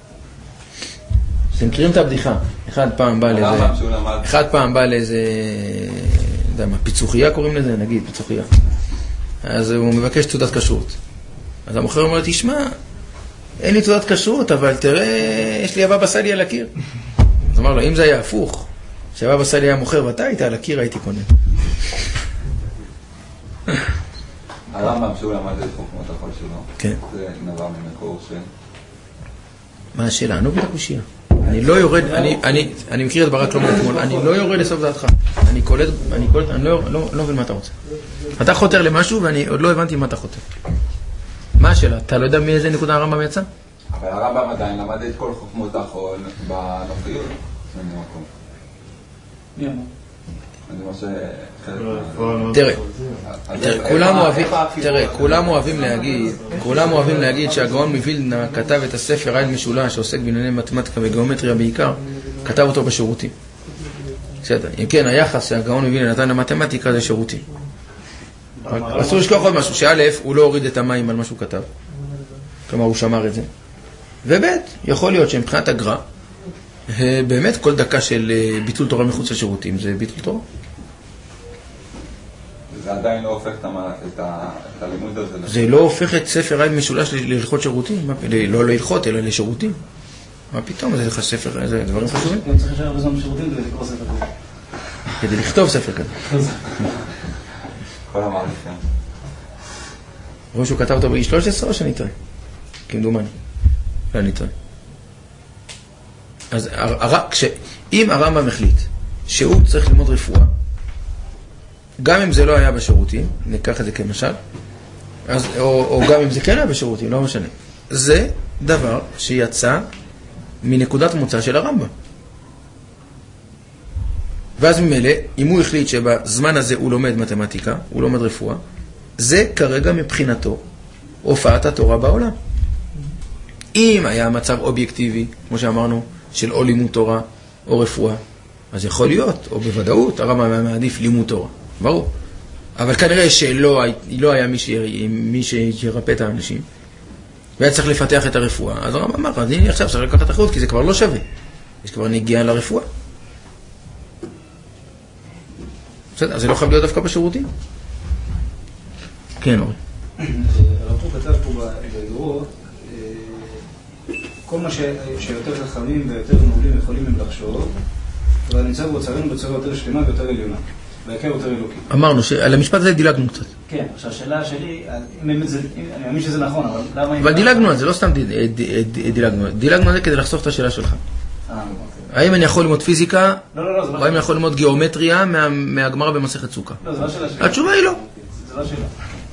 אתם מכירים את הבדיחה? אחד פעם בא לאיזה... אחד פעם בא לאיזה... לא יודע מה, פיצוחיה קוראים לזה? נגיד, פיצוחיה. אז הוא מבקש תעודת כשרות. אז המוכר אומר, תשמע, אין לי תעודת כשרות, אבל תראה, יש לי הבבא סאלי על הקיר. אז אמר לו, אם זה היה הפוך, שהבבא סאלי היה מוכר ואתה היית על הקיר, הייתי קונה. הרמב"ם שהוא למד את חוכמות החול שלו, כן. זה נבע ממקור של... מה השאלה? אני לא מבין הקושיה. אני לא יורד, אני, אני, אני מכיר את ברק שלמה אתמול, אני לא יורד לסוף דעתך. אני קולט, אני קולט, אני לא, לא, לא מבין מה אתה רוצה. אתה חותר למשהו ואני עוד לא הבנתי מה אתה חותר. מה השאלה? אתה לא יודע מאיזה נקודה הרמב"ם יצא? אבל הרמב"ם עדיין למד את כל חוכמות החול בנוחיות. מי אמר? תראה, כולם אוהבים, תראה, כולם אוהבים להגיד, כולם אוהבים להגיד שהגאון מווילנה כתב את הספר עין משולש שעוסק בענייני מתמטיקה וגיאומטריה בעיקר, כתב אותו בשירותים. בסדר, אם כן, היחס שהגאון מווילנה נתן למתמטיקה זה שירותים. אסור לשכוח עוד משהו, שא' הוא לא הוריד את המים על מה שהוא כתב, כלומר הוא שמר את זה, וב' יכול להיות שמבחינת הגר"א באמת כל דקה של ביטול תורה מחוץ לשירותים זה ביטול תורה. זה עדיין לא הופך את הלימוד הזה. זה לא הופך את ספר עין משולש להלכות שירותים, לא להלכות אלא לשירותים. מה פתאום, זה לך ספר, זה דברים חשובים. אני צריך לשאר בזמן שירותים כדי לקרוא ספר כזה. כדי לכתוב ספר כזה. כל המערכת. רואים שהוא כתב אותו ב שלוש עשרה או שאני טועה? כמדומני. לא, אני טועה. אז אם הרמב"ם החליט שהוא צריך ללמוד רפואה, גם אם זה לא היה בשירותים, ניקח את זה כמשל, אז, או, או גם אם זה כן היה בשירותים, לא משנה. זה דבר שיצא מנקודת מוצא של הרמב"ם. ואז ממילא, אם הוא החליט שבזמן הזה הוא לומד מתמטיקה, הוא לומד רפואה, זה כרגע מבחינתו הופעת התורה בעולם. אם היה מצב אובייקטיבי, כמו שאמרנו, של או לימוד תורה או רפואה, אז יכול להיות, או בוודאות, הרמב"ם מעדיף לימוד תורה, ברור. אבל כנראה שלא לא היה מי, ש... מי שירפא את האנשים, והיה צריך לפתח את הרפואה. אז הרמב"ם אמר, אז הנה עכשיו צריך לקחת אחריות, כי זה כבר לא שווה. יש כבר נגיעה לרפואה. בסדר, אז זה לא חייב להיות דווקא בשירותים. כן, אורי. הרב קוק כתב פה באגרות, כל מה שיותר חכמים ויותר מעולים יכולים הם לחשוב, אבל נמצא באוצרנו בצורה יותר שלמה ויותר עליונה, והעיקר יותר אלוקי. אמרנו שעל המשפט הזה דילגנו קצת. כן, עכשיו השאלה שלי, אני מאמין שזה נכון, אבל למה... אבל דילגנו על זה, לא סתם דילגנו. דילגנו על זה כדי לחסוך את השאלה שלך. האם אני יכול ללמוד פיזיקה, או האם אני יכול ללמוד גיאומטריה מהגמרא במסכת סוכה? לא, זה לא שאלה שלי. התשובה היא לא. זה לא שאלה.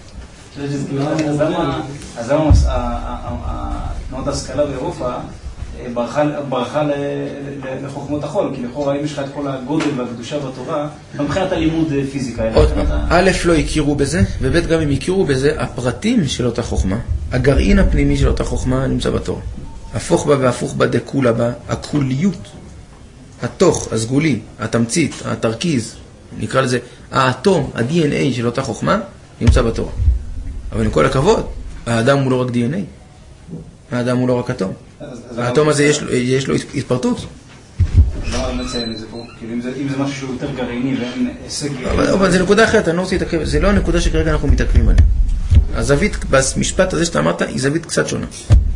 אז למה תנועת ההשכלה באירופה ברחה לחוכמות החול? כי לכאורה אם יש לך את כל הגודל והקדושה והתורה, מבחינת הלימוד פיזיקה. א', לא הכירו בזה, וב', גם אם הכירו בזה, הפרטים של אותה חוכמה, הגרעין הפנימי של אותה חוכמה נמצא בתורה. הפוך בה והפוך בה דקולה בה, הכוליות, התוך, הסגולי, התמצית, התרכיז, נקרא לזה, האטום, ה-די אן איי של אותה חוכמה, נמצא בתורה. אבל עם כל הכבוד, האדם הוא לא רק די אן איי. האדם הוא לא רק אטום. האטום הזה יש לו התפרטות. למה אני מציין את זה פה? אם זה משהו שהוא יותר גרעיני ואין הישג... אבל זה נקודה אחרת, אני לא רוצה להתעכב. זה לא הנקודה שכרגע אנחנו מתעכבים עליה. הזווית, במשפט הזה שאתה אמרת, היא זווית קצת שונה.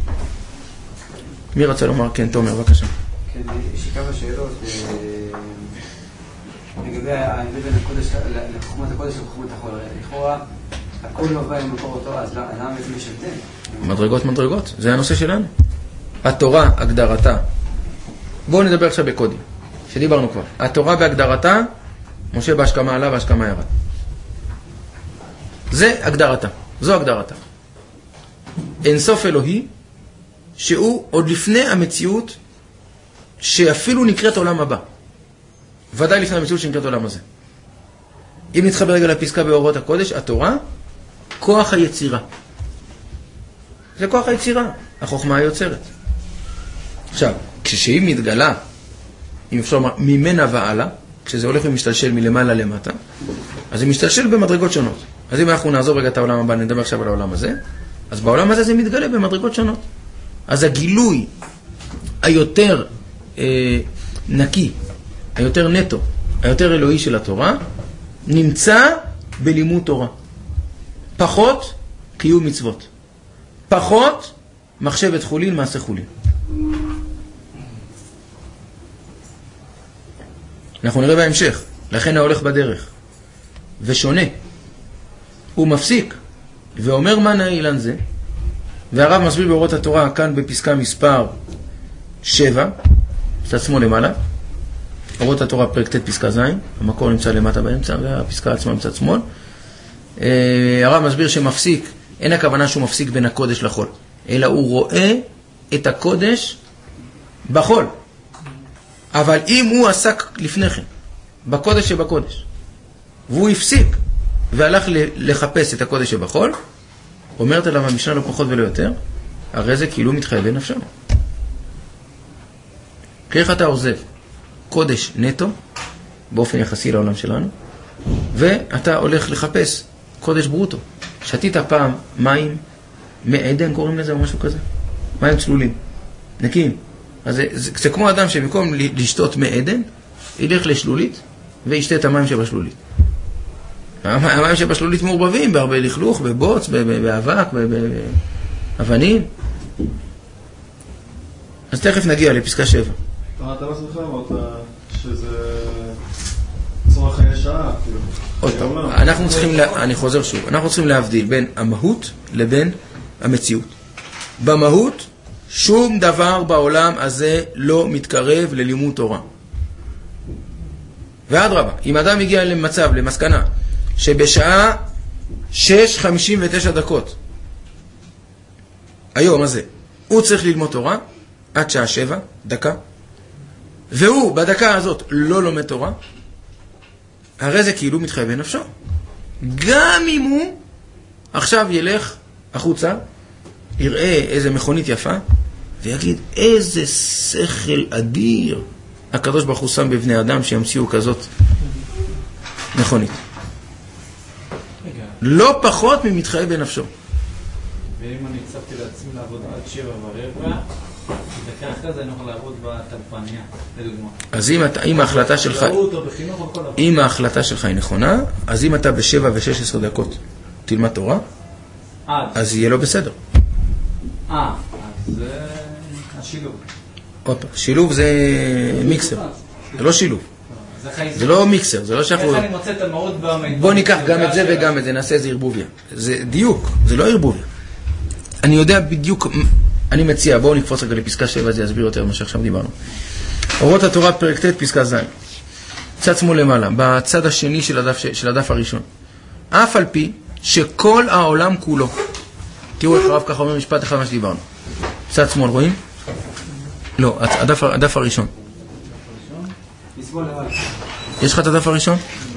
מי רצה לומר? כן, תומר, בבקשה. כן, יש לי כמה שאלות לגבי ההבדל בין הקודש לחוכמת הקודש לחוכמת החול. לכאורה, הכל לא בא עם מקור התורה, אז למה זה משתן? מדרגות מדרגות, זה הנושא שלנו. התורה, הגדרתה. בואו נדבר עכשיו בקודים, שדיברנו כבר. התורה בהגדרתה, משה בהשכמה עלה והשכמה ירד. זה הגדרתה, זו הגדרתה. אין סוף אלוהי, שהוא עוד לפני המציאות שאפילו נקראת עולם הבא. ודאי לפני המציאות שנקראת עולם הזה. אם נתחבר רגע לפסקה באורות הקודש, התורה, כוח היצירה. זה כוח היצירה, החוכמה היוצרת. עכשיו, כשהיא מתגלה, אם אפשר לומר, ממנה ועלה, כשזה הולך ומשתלשל מלמעלה למטה, אז זה משתלשל במדרגות שונות. אז אם אנחנו נעזוב רגע את העולם הבא, נדבר עכשיו על העולם הזה, אז בעולם הזה זה מתגלה במדרגות שונות. אז הגילוי היותר אה, נקי, היותר נטו, היותר אלוהי של התורה, נמצא בלימוד תורה. פחות קיום מצוות. פחות מחשבת חולין, מעשה חולין. אנחנו נראה בהמשך, לכן ההולך בדרך. ושונה. הוא מפסיק ואומר מה נאה אילן זה, והרב מסביר באורות התורה כאן בפסקה מספר שבע, צד שמאל למעלה, אורות התורה פרק ט' פסקה ז', המקור נמצא למטה באמצע, והפסקה עצמה מצד שמאל. הרב מסביר שמפסיק, אין הכוונה שהוא מפסיק בין הקודש לחול, אלא הוא רואה את הקודש בחול. אבל אם הוא עסק לפני כן, בקודש שבקודש, והוא הפסיק והלך לחפש את הקודש שבחול, אומרת עליו המשנה לא פחות ולא יותר, הרי זה כאילו מתחייב בנפשו. כך אתה עוזב קודש נטו, באופן יחסי לעולם שלנו, ואתה הולך לחפש קודש ברוטו. שתית פעם מים מעדן, קוראים לזה או משהו כזה? מים צלולים, נקיים. אז זה, זה, זה כמו אדם שבמקום לשתות מעדן, ילך לשלולית וישתה את המים שבשלולית. המים שבשלולית מעורבבים בהרבה לכלוך, בבוץ, באבק, באבנים. אז תכף נגיע לפסקה שבע. אתה בעצמך אמרת שזה צורך חיי שעה. עוד פעם, אנחנו צריכים, אני חוזר שוב, אנחנו צריכים להבדיל בין המהות לבין המציאות. במהות, שום דבר בעולם הזה לא מתקרב ללימוד תורה. ועד רבה, אם אדם הגיע למצב, למסקנה, שבשעה שש חמישים ותשע דקות, היום הזה, הוא צריך ללמוד תורה, עד שעה שבע, דקה, והוא בדקה הזאת לא לומד תורה, הרי זה כאילו מתחייב בנפשו. גם אם הוא עכשיו ילך החוצה, יראה איזה מכונית יפה, ויגיד איזה שכל אדיר הקדוש ברוך הוא שם בבני אדם שימציאו כזאת מכונית. לא פחות ממתחייב בנפשו. ואם אני הצבתי לעצמי לעבוד עד שבע ורבע, דקה אחרי זה אני יכול לעבוד בטלפניה, לדוגמה. אז אם, אתה, אם ההחלטה שלך, אם ההחלטה שלך היא נכונה, אז אם אתה בשבע ושש עשרה דקות תלמד תורה, אז יהיה לו בסדר. אה, אז זה השילוב. עוד פעם, שילוב זה מיקסר, זה לא שילוב. זה לא מיקסר, זה לא שאנחנו... איך אני מוצא את המהות במהות? בוא ניקח גם את זה וגם את זה, נעשה איזה ערבוביה. זה דיוק, זה לא ערבוביה. אני יודע בדיוק, אני מציע, בואו נקפוץ רגע לפסקה שבע, זה יסביר יותר מה שעכשיו דיברנו. אורות התורה פרק ט' פסקה ז', צד שמאל למעלה, בצד השני של הדף, של הדף הראשון. אף על פי שכל העולם כולו, תראו איך הרב ככה אומר משפט אחד מה שדיברנו. צד שמאל, רואים? לא, הדף, הדף הראשון. יש לך את הדף הראשון?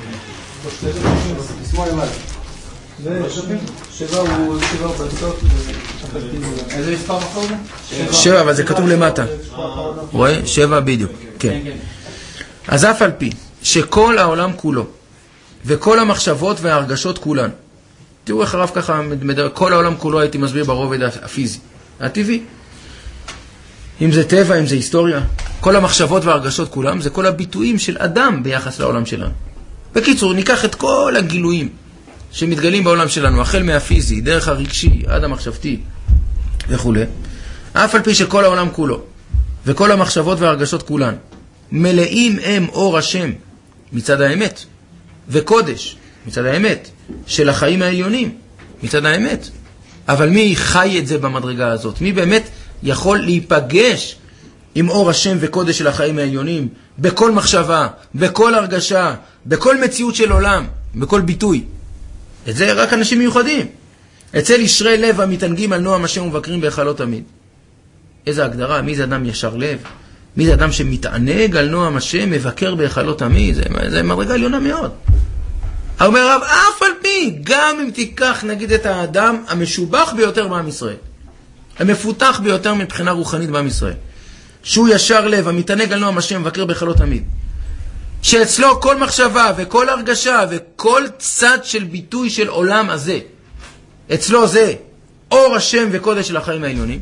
שבע הוא שבע בצות. איזה מספר מחור זה? שבע, אבל זה כתוב למטה. רואה? שבע בדיוק. כן. אז אף על פי שכל העולם כולו וכל המחשבות וההרגשות כולן, תראו איך הרב ככה מדבר, כל העולם כולו הייתי מסביר ברובד הפיזי, הטבעי. אם זה טבע, אם זה היסטוריה, כל המחשבות וההרגשות כולם, זה כל הביטויים של אדם ביחס לעולם שלנו. בקיצור, ניקח את כל הגילויים שמתגלים בעולם שלנו, החל מהפיזי, דרך הרגשי, עד המחשבתי וכו'. אף על פי שכל העולם כולו וכל המחשבות וההרגשות כולן מלאים הם אור השם מצד האמת, וקודש מצד האמת של החיים העליונים מצד האמת. אבל מי חי את זה במדרגה הזאת? מי באמת יכול להיפגש עם אור השם וקודש של החיים העליונים בכל מחשבה, בכל הרגשה, בכל מציאות של עולם, בכל ביטוי? את זה רק אנשים מיוחדים. אצל ישרי לב המתענגים על נועם השם ומבקרים בהיכלו תמיד. איזה הגדרה? מי זה אדם ישר לב? מי זה אדם שמתענג על נועם השם, מבקר בהיכלו תמיד? זה, זה מדרגה עליונה מאוד. אומר רב, אף על פי, גם אם תיקח נגיד את האדם המשובח ביותר בעם ישראל, המפותח ביותר מבחינה רוחנית בעם ישראל, שהוא ישר לב, המתענג על נועם השם, מבקר בהיכלו תמיד, שאצלו כל מחשבה וכל הרגשה וכל צד של ביטוי של עולם הזה, אצלו זה אור השם וקודש של החיים העליונים.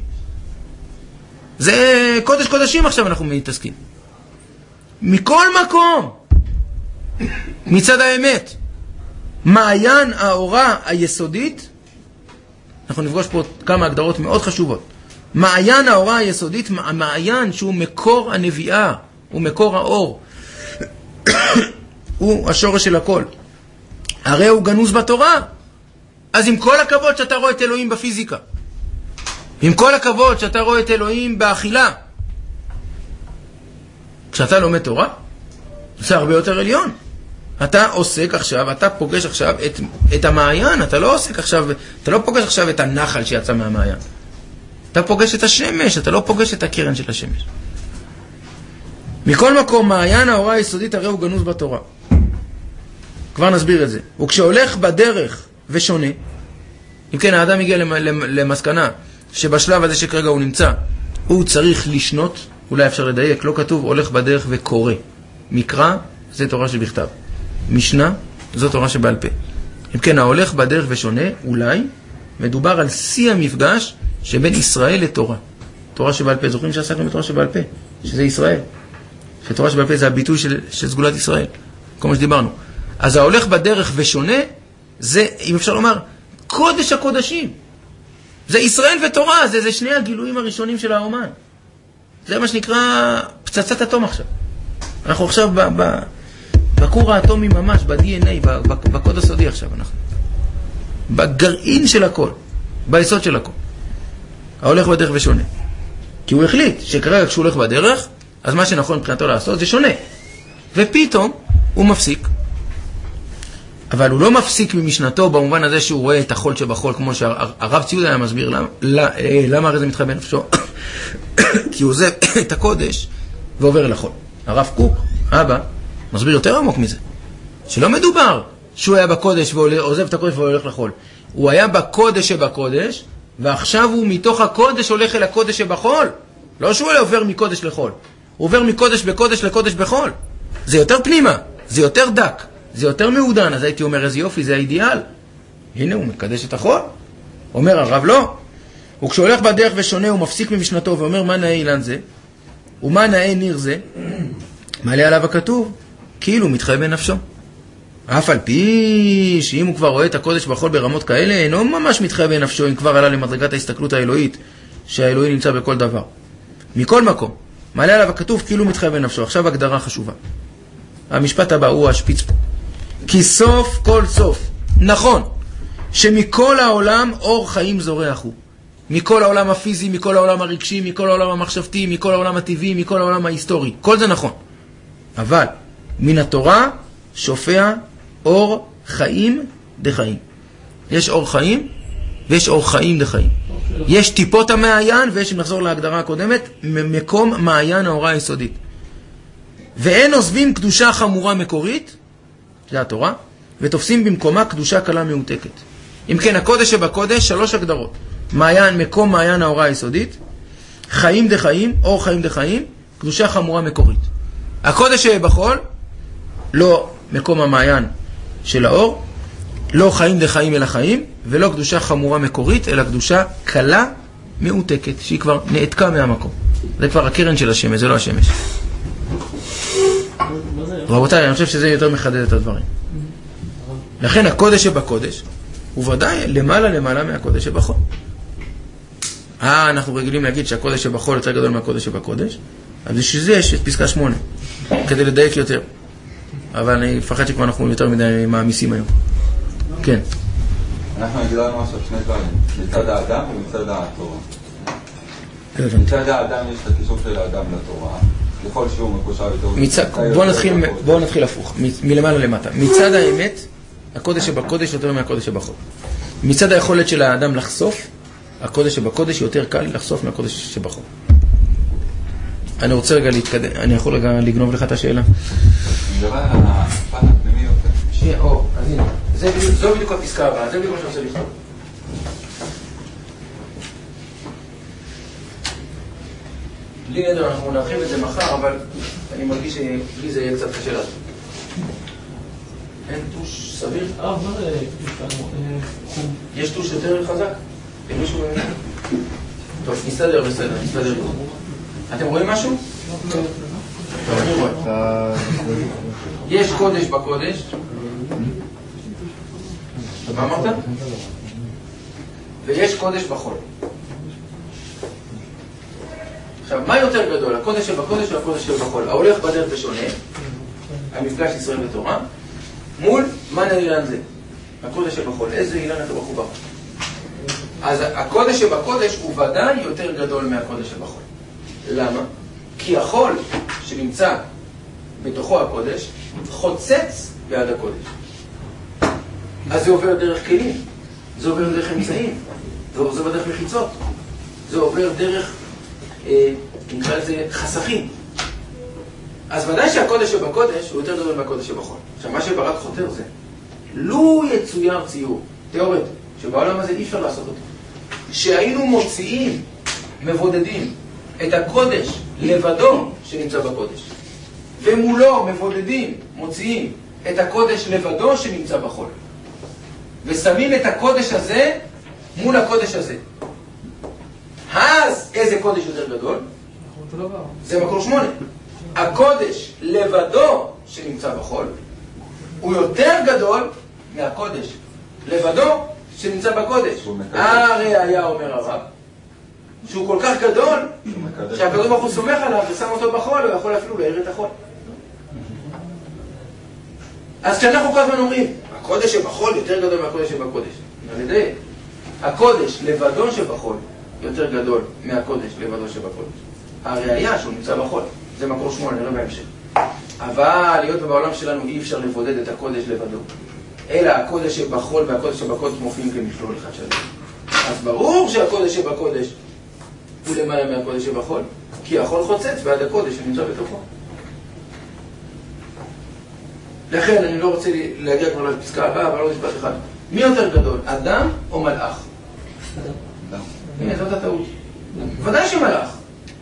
זה קודש קודשים עכשיו אנחנו מתעסקים. מכל מקום, מצד האמת, מעיין האורה היסודית, אנחנו נפגוש פה כמה הגדרות מאוד חשובות. מעיין האורה היסודית, מעיין שהוא מקור הנביאה, הוא מקור האור, הוא השורש של הכל. הרי הוא גנוז בתורה. אז עם כל הכבוד שאתה רואה את אלוהים בפיזיקה, עם כל הכבוד שאתה רואה את אלוהים באכילה, כשאתה לומד תורה, זה הרבה יותר עליון. אתה עוסק עכשיו, אתה פוגש עכשיו את, את המעיין, אתה לא עוסק עכשיו, אתה לא פוגש עכשיו את הנחל שיצא מהמעיין. אתה פוגש את השמש, אתה לא פוגש את הקרן של השמש. מכל מקום, מעיין האורה היסודית הרי הוא גנוז בתורה. כבר נסביר את זה. וכשהולך בדרך ושונה, אם כן, האדם הגיע למסקנה שבשלב הזה שכרגע הוא נמצא, הוא צריך לשנות, אולי אפשר לדייק, לא כתוב, הולך בדרך וקורא. מקרא, זה תורה שבכתב. משנה, זו תורה שבעל פה. אם כן, ההולך בדרך ושונה, אולי, מדובר על שיא המפגש שבין ישראל לתורה. תורה שבעל פה, זוכרים שעסקנו בתורה שבעל פה, שזה ישראל. שתורה שבעל פה זה הביטוי של, של סגולת ישראל, כל מה שדיברנו. אז ההולך בדרך ושונה, זה, אם אפשר לומר, קודש הקודשים. זה ישראל ותורה, זה, זה שני הגילויים הראשונים של האומן. זה מה שנקרא פצצת אטום עכשיו. אנחנו עכשיו ב, ב, בקור האטומי ממש, ב-די אן איי, בקוד הסודי עכשיו אנחנו. בגרעין של הכל, ביסוד של הכל. ההולך בדרך ושונה. כי הוא החליט שכרגע כשהוא הולך בדרך, אז מה שנכון מבחינתו לעשות זה שונה. ופתאום הוא מפסיק. אבל הוא לא מפסיק ממשנתו במובן הזה שהוא רואה את החול שבחול, כמו שהרב ציוד היה מסביר למה, למה הרי זה מתחבא נפשו. כי הוא עוזב את הקודש ועובר לחול. הרב קוק, אבא, מסביר יותר עמוק מזה. שלא מדובר שהוא היה בקודש ועוזב את הקודש והולך לחול. הוא היה בקודש שבקודש, ועכשיו הוא מתוך הקודש הולך אל הקודש שבחול. לא שהוא עובר מקודש לחול. הוא עובר מקודש בקודש לקודש בחול. זה יותר פנימה, זה יותר דק, זה יותר מעודן. אז הייתי אומר, איזה יופי, זה האידיאל. הנה, הוא מקדש את החול. אומר הרב, לא. וכשהולך בדרך ושונה, הוא מפסיק ממשנתו ואומר, מה נאה אילן זה? ומה נאה ניר זה? מעלה עליו הכתוב, כאילו מתחבא בנפשו. אף על פי שאם הוא כבר רואה את הקודש בחול ברמות כאלה, אינו ממש מתחבא בנפשו, אם כבר עלה למדרגת ההסתכלות האלוהית, שהאלוהי נמצא בכל דבר. מכל מקום, מעלה עליו הכתוב, כאילו מתחבא בנפשו. עכשיו הגדרה חשובה. המשפט הבא הוא השפיץ פה. כי סוף כל סוף, נכון, שמכל העולם אור חיים זורח הוא. מכל העולם הפיזי, מכל העולם הרגשי, מכל העולם המחשבתי, מכל העולם הטבעי, מכל העולם ההיסטורי. כל זה נכון. אבל מן התורה שופע אור חיים דחיים. יש אור חיים ויש אור חיים דחיים. יש טיפות המעיין ויש, אם נחזור להגדרה הקודמת, מקום מעיין האורה היסודית. ואין עוזבים קדושה חמורה מקורית, זה התורה, ותופסים במקומה קדושה קלה מעותקת. אם כן, הקודש שבקודש, שלוש הגדרות. מעיין, מקום מעיין האורה היסודית, חיים דחיים, אור חיים דחיים, קדושה חמורה מקורית. הקודש שבחול, לא מקום המעיין של האור, לא חיים דחיים אלא חיים, ולא קדושה חמורה מקורית, אלא קדושה קלה מעותקת, שהיא כבר נעתקה מהמקום. זה כבר הקרן של השמש, זה לא השמש. רבותיי, אני חושב שזה יותר מחדד את הדברים. לכן הקודש שבקודש, הוא ודאי למעלה למעלה מהקודש שבחול. אה, אנחנו רגילים להגיד שהקודש שבחול יותר גדול מהקודש שבקודש, אז בשביל זה יש את פסקה שמונה, כדי לדייק יותר. אבל אני מפחד שכבר אנחנו יותר מדי מעמיסים היום. כן. אנחנו הגדרנו עכשיו שני דברים, מצד האדם ומצד התורה. מצד האדם יש את הקישור של האדם לתורה, ככל שהוא מקושר יותר... בואו נתחיל הפוך, מלמעלה למטה. מצד האמת, הקודש שבקודש יותר מהקודש שבחול. מצד היכולת של האדם לחשוף, הקודש שבקודש יותר קל לחשוף מהקודש שבחול. אני רוצה רגע להתקדם, אני יכול רגע לגנוב לך את השאלה. אני מדבר על הפן הפנימי יותר. שנייה, או, אז הנה, זו בדיוק הפסקה הבאה, זה בדיוק מה שאני רוצה לכתוב. בלי נדר, אנחנו נרחיב את זה מחר, אבל אני מרגיש שבלי זה יהיה קצת קשה לעשות. אין טוש סביר? אה, מה זה? יש טוש יותר חזק? למישהו... טוב, נסתדר, בסדר, נסתדר. אתם רואים משהו? טוב, אני רואה. יש קודש בקודש. מה אמרת? ויש קודש בחול. עכשיו, מה יותר גדול? הקודש שבקודש או הקודש שבחול? ההולך בדרך ושונה, המפגש ישראל ותורה, מול מה נאילן זה? הקודש שבחול. איזה אילן אתה בחובר? אז הקודש שבקודש הוא ודאי יותר גדול מהקודש שבחול. למה? כי החול שנמצא בתוכו הקודש חוצץ בעד הקודש. אז זה עובר דרך כלים, זה עובר דרך אמצעים, זה עובר דרך מחיצות, זה עובר דרך, אה, נקרא לזה, חסכים. אז ודאי שהקודש שבקודש הוא יותר גדול מהקודש שבחול. עכשיו, מה שברק חותר זה, לו יצויר ציור, תיאורטי, שבעולם הזה אי אפשר לעשות אותו, שהיינו מוציאים, מבודדים, את הקודש לבדו שנמצא בקודש, ומולו מבודדים, מוציאים את הקודש לבדו שנמצא בחול, ושמים את הקודש הזה מול הקודש הזה. אז איזה קודש יותר גדול? זה מקור שמונה. הקודש לבדו שנמצא בחול הוא יותר גדול מהקודש לבדו שנמצא בקודש. הרי היה אומר הרב שהוא כל כך גדול שהקדוש ברוך הוא סומך עליו ושם אותו בחול, הוא יכול אפילו להאיר את החול. אז כשאנחנו כל הזמן אומרים הקודש שבחול יותר גדול מהקודש שבקודש, על ידי הקודש לבדו שבחול יותר גדול מהקודש לבדו שבקודש, הראיה שהוא נמצא בחול, זה מקור שמונה, נראה בהמשך. אבל להיות בעולם שלנו אי אפשר לבודד את הקודש לבדו, אלא הקודש שבחול והקודש שבקודש מופיעים כמכלול אחד שלנו. אז ברור שהקודש שבקודש הוא למעלה מהקודש שבחול, כי החול חוצץ בעד הקודש שנמצא בתוכו. לכן אני לא רוצה להגיע כבר לפסקה הבאה, אבל לא משפט אחד. מי יותר גדול, אדם או מלאך? אדם. הנה, זאת הטעות. ודאי שמלאך.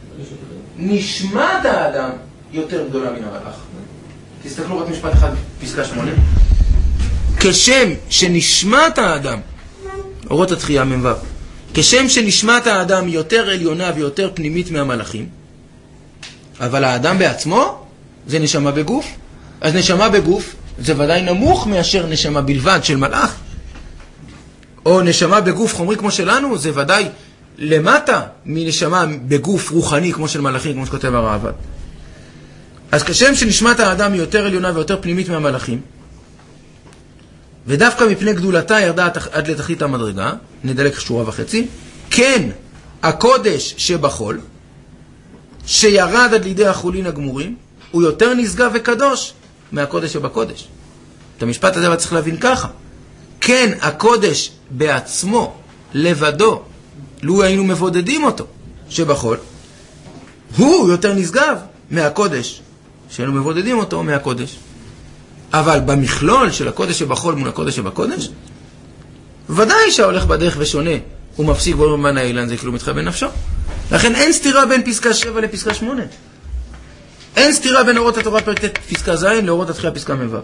נשמת האדם יותר גדולה מן המלאך. תסתכלו רק משפט אחד, פסקה שמונה. כשם שנשמת האדם, אורות התחייה ממבב, כשם שנשמת האדם יותר עליונה ויותר פנימית מהמלאכים, אבל האדם בעצמו זה נשמה בגוף. אז נשמה בגוף זה ודאי נמוך מאשר נשמה בלבד של מלאך. או נשמה בגוף חומרי כמו שלנו, זה ודאי למטה מנשמה בגוף רוחני כמו של מלאכים, כמו שכותב הרעב"ד. אז כשם שנשמת האדם היא יותר עליונה ויותר פנימית מהמלאכים, ודווקא מפני גדולתה ירדה עד לתחתית המדרגה, נדלק שורה וחצי, כן, הקודש שבחול, שירד עד לידי החולין הגמורים, הוא יותר נשגב וקדוש מהקודש שבקודש. את המשפט הזה צריך להבין ככה. כן, הקודש בעצמו, לבדו, לו היינו מבודדים אותו, שבחול, הוא יותר נשגב מהקודש, שהיינו מבודדים אותו מהקודש. אבל במכלול של הקודש שבחול מול הקודש שבקודש, ודאי שההולך בדרך ושונה, הוא מפסיק בו ממנה אילן, זה כאילו מתחבא בנפשו. לכן אין סתירה בין פסקה שבע לפסקה שמונה. אין סתירה בין אורות התורה פרק ט' פסקה ז' לאורות התחייה פסקה מ"ו.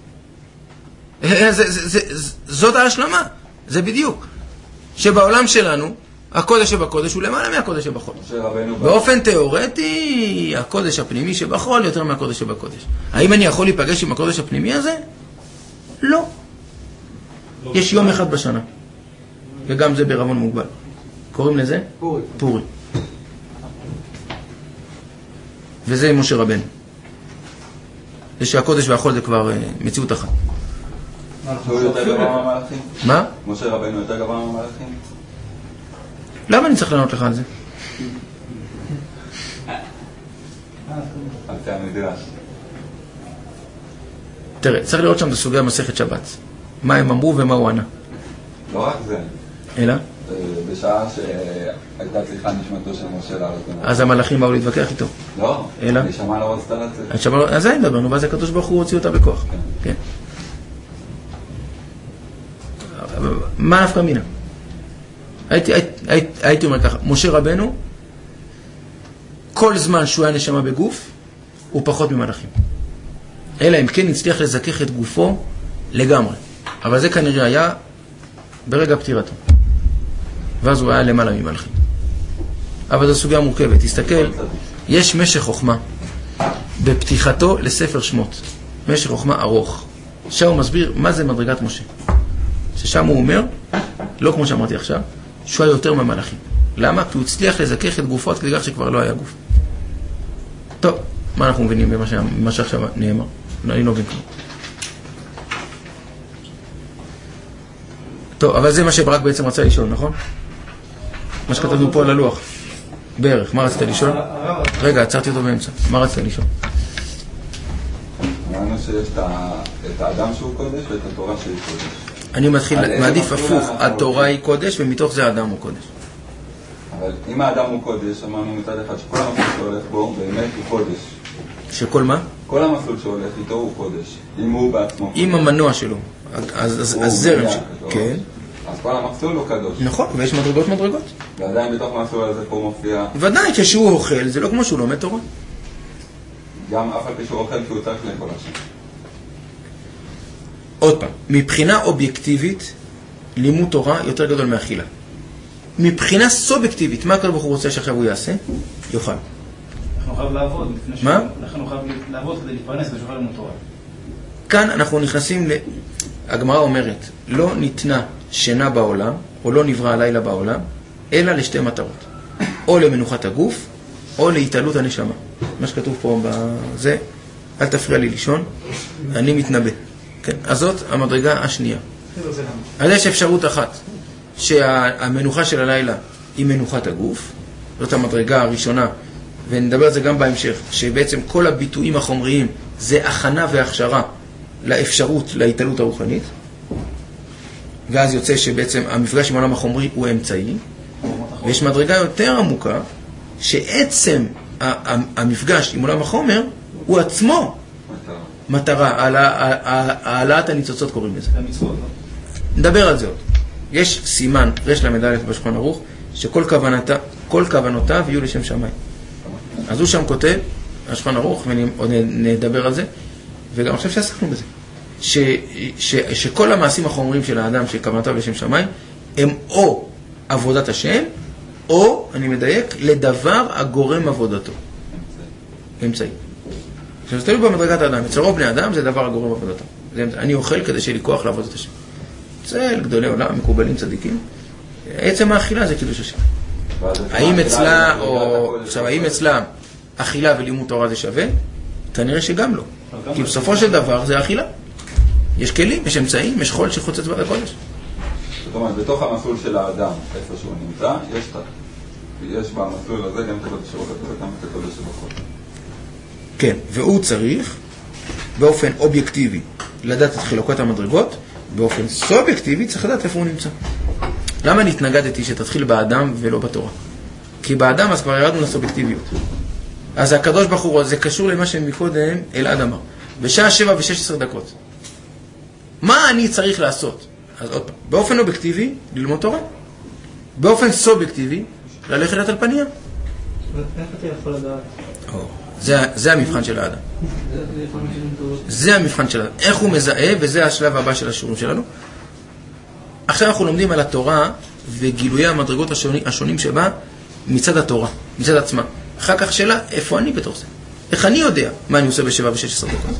זאת ההשלמה, זה בדיוק. שבעולם שלנו, הקודש שבקודש הוא למעלה מהקודש שבחול. באופן תיאורטי, הקודש הפנימי שבחול יותר מהקודש שבקודש. האם אני יכול להיפגש עם הקודש הפנימי הזה? לא. יש יום אחד בשנה. וגם זה בערבון מוגבל. קוראים לזה? פורים. פורים. וזה משה רבנו. זה שהקודש והחול זה כבר מציאות אחת. הוא יותר גבוה מהמלאכים? מה? משה רבנו יותר גבוה מהמלאכים? למה אני צריך לענות לך על זה? על פי המדרש. תראה, צריך לראות שם בסוגי המסכת שבת. מה הם אמרו ומה הוא ענה. לא רק זה. אלא? בשעה שהייתה צריכה נשמתו של משה לעלות. אז המלאכים באו להתווכח איתו. לא, אלא? הנשמה לא רצתה לצאת. אז זה מדברנו, ואז הקדוש ברוך הוא הוציא אותה בכוח. כן. מה נפקא מינה? הייתי, הייתי, הייתי אומר ככה, משה רבנו, כל זמן שהוא היה נשמה בגוף, הוא פחות ממלאכים. אלא אם כן הצליח לזכך את גופו לגמרי. אבל זה כנראה היה ברגע פטירתו. ואז הוא היה למעלה ממלאכים. אבל זו סוגיה מורכבת. תסתכל, יש משך חוכמה בפתיחתו לספר שמות. משך חוכמה ארוך. שם הוא מסביר מה זה מדרגת משה. ששם הוא אומר, לא כמו שאמרתי עכשיו, שהוא היה יותר מהמלאכים. למה? כי הוא הצליח לזכך את גופו עד כדי כך שכבר לא היה גוף. טוב, מה אנחנו מבינים במה שעכשיו נאמר? אני לא מבין כלום. טוב, אבל זה מה שברק בעצם רצה לשאול, נכון? מה שכתבנו פה על הלוח. בערך. מה רצית לשאול? רגע, עצרתי אותו באמצע. מה רצית לשאול? אמרנו שיש את האדם שהוא קודש ואת התורה שהיא קודש. אני מתחיל, מעדיף הפוך, התורה היא קודש ומתוך זה האדם הוא קודש. אבל אם האדם הוא קודש, אמרנו מצד אחד שכל המסלול שהולך בו באמת הוא קודש. שכל מה? כל המסלול שהולך איתו הוא קודש. אם הוא בעצמו קודש. אם המנוע שלו, אז זרם שלו. כן. אז כל המסלול הוא קדוש. נכון, ויש מדרגות מדרגות. ועדיין בתוך המסלול הזה פה מופיע... ודאי כשהוא אוכל, זה לא כמו שהוא לומד תורה. גם אף על פי שהוא אוכל כי הוא צריך לאכול השם. עוד פעם, מבחינה אובייקטיבית, לימוד תורה יותר גדול מאכילה. מבחינה סובייקטיבית, מה הקדוש ברוך הוא רוצה שעכשיו הוא יעשה? יאכל. אנחנו חייב לעבוד. מה? אנחנו חייב לעבוד כדי להתפרנס ושאוכל לימוד תורה. כאן אנחנו נכנסים ל... הגמרא אומרת, לא ניתנה שינה בעולם, או לא נברא הלילה בעולם, אלא לשתי מטרות. או למנוחת הגוף, או להתעלות הנשמה. מה שכתוב פה בזה, אל תפריע לי לישון, אני מתנבא. כן, אז זאת המדרגה השנייה. אז יש אפשרות אחת, שהמנוחה של הלילה היא מנוחת הגוף, זאת המדרגה הראשונה, ונדבר על זה גם בהמשך, שבעצם כל הביטויים החומריים זה הכנה והכשרה לאפשרות להתעלות הרוחנית, ואז יוצא שבעצם המפגש עם העולם החומרי הוא אמצעי, ויש מדרגה יותר עמוקה, שעצם המפגש עם עולם החומר הוא עצמו מטרה, העלאת הניצוצות קוראים לזה. נדבר על זה עוד. יש סימן, רש למדלת בשולחן ערוך, שכל כוונתה, כל כוונותיו יהיו לשם שמיים. אז הוא שם כותב, השולחן ערוך, ועוד נדבר על זה, וגם עכשיו שעסקנו בזה, ש, ש, שכל המעשים החומריים של האדם שכוונותיו לשם שמיים, הם או עבודת השם, או, אני מדייק, לדבר הגורם עבודתו. אמצעי. עכשיו, זה תלוי במדרגת האדם. אצל רוב בני אדם זה דבר הגורם עבודתו. אני אוכל כדי שיהיה לי כוח לעבוד את השם. אצל גדולי עולם, מקובלים צדיקים, עצם האכילה זה קידוש השם. האם אצלה, או... עכשיו, האם אצלה אכילה ולימוד תורה זה שווה? כנראה שגם לא. כי בסופו של דבר זה אכילה. יש כלים, יש אמצעים, יש חול שחוצץ בעד הקודש. זאת אומרת, בתוך המסלול של האדם, איפה שהוא נמצא, יש, יש במסלול הזה גם את הקודש שבחול וגם את הקודש שבחול. כן, והוא צריך, באופן אובייקטיבי, לדעת את חילוקות המדרגות, באופן סובייקטיבי צריך לדעת איפה הוא נמצא. למה אני התנגדתי שתתחיל באדם ולא בתורה? כי באדם אז כבר ירדנו לסובייקטיביות. אז הקדוש ברוך הוא, זה קשור למה שמקודם אלעד אמר. בשעה שבע ושש עשרה דקות. מה אני צריך לעשות? אז עוד פעם, באופן אובייקטיבי, ללמוד תורה. באופן סובייקטיבי, ללכת לתלפניה. איך אתה יכול לדעת? זה, זה המבחן של האדם. זה המבחן של האדם. איך הוא מזהה, וזה השלב הבא של השיעורים שלנו. עכשיו אנחנו לומדים על התורה וגילויי המדרגות השונים, השונים שבה מצד התורה, מצד עצמה. אחר כך שאלה, איפה אני בתוך זה? איך אני יודע מה אני עושה בשבע ושש עשרה דקות?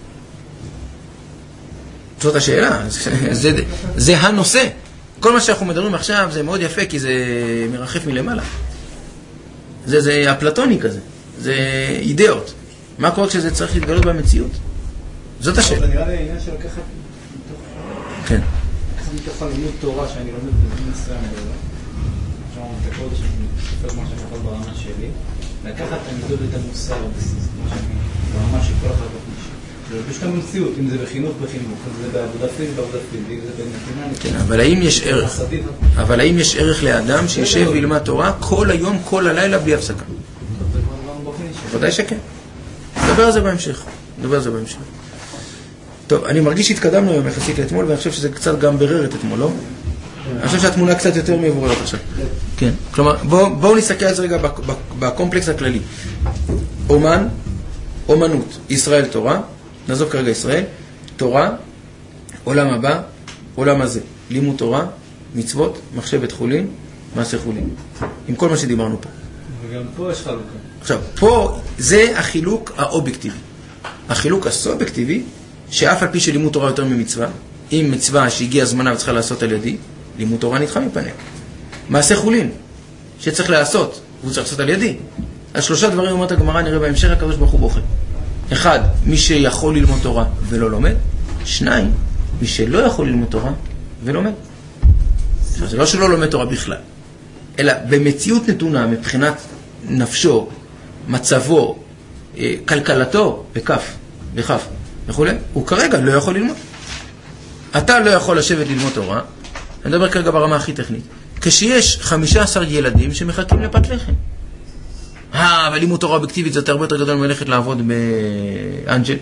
זאת השאלה, זה, זה, זה הנושא. כל מה שאנחנו מדברים עכשיו זה מאוד יפה, כי זה מרחף מלמעלה. זה, זה אפלטוני כזה, זה אידאות. מה קורה כשזה צריך להתגלות במציאות? זאת השאלה. זה נראה לי העניין של לקחת כן. לקחת מתוך הלימוד תורה שאני לומד בזמן מסוים, עכשיו את הקודש, אני מה שאני יכול ברמה שלי, לקחת את המידות את המוסר הבסיס, ברמה של כל אחד בחמישי. יש כאן במציאות, אם זה בחינוך, בחינוך, אם זה בעבודה פיזית, בעבודה פיזית, אם זה בנתינה, כן, אבל האם יש ערך? אבל האם יש ערך לאדם שישב וילמד תורה כל היום, כל הלילה, בלי הפסקה? ודאי שכן. נדבר על זה בהמשך. נדבר על זה בהמשך. טוב, אני מרגיש שהתקדמנו היום יחסית לאתמול, ואני חושב שזה קצת גם ברר את אתמול, לא? אני חושב שהתמונה קצת יותר מבוררת עכשיו. כן. כלומר, בואו נסתכל על זה רגע בקומפלקס הכללי. אומן, אומנות, ישראל תורה, נעזוב כרגע ישראל, תורה, עולם הבא, עולם הזה, לימוד תורה, מצוות, מחשבת חולין, מעשה חולין. עם כל מה שדיברנו פה. וגם פה יש חלוקה. עכשיו, פה זה החילוק האובייקטיבי. החילוק הסובייקטיבי, שאף על פי שלימוד תורה יותר ממצווה, אם מצווה שהגיעה זמנה וצריכה לעשות על ידי, לימוד תורה נדחה מפניה. מעשה חולין, שצריך לעשות, והוא צריך לעשות על ידי. אז שלושה דברים אומרת הגמרא, נראה בהמשך, הקדוש ברוך הוא בוכה. אחד, מי שיכול ללמוד תורה ולא לומד. שניים, מי שלא יכול ללמוד תורה ולומד. זה לא שלא לומד תורה בכלל, אלא במציאות נתונה מבחינת נפשו, מצבו, כלכלתו, בכף, בכף, וכו', הוא כרגע לא יכול ללמוד. אתה לא יכול לשבת ללמוד תורה, אני מדבר כרגע ברמה הכי טכנית, כשיש חמישה עשר ילדים שמחכים לפת לחם. אה, אבל לימוד תורה אובייקטיבית זאת הרבה יותר גדול מלכת לעבוד באנג'ל.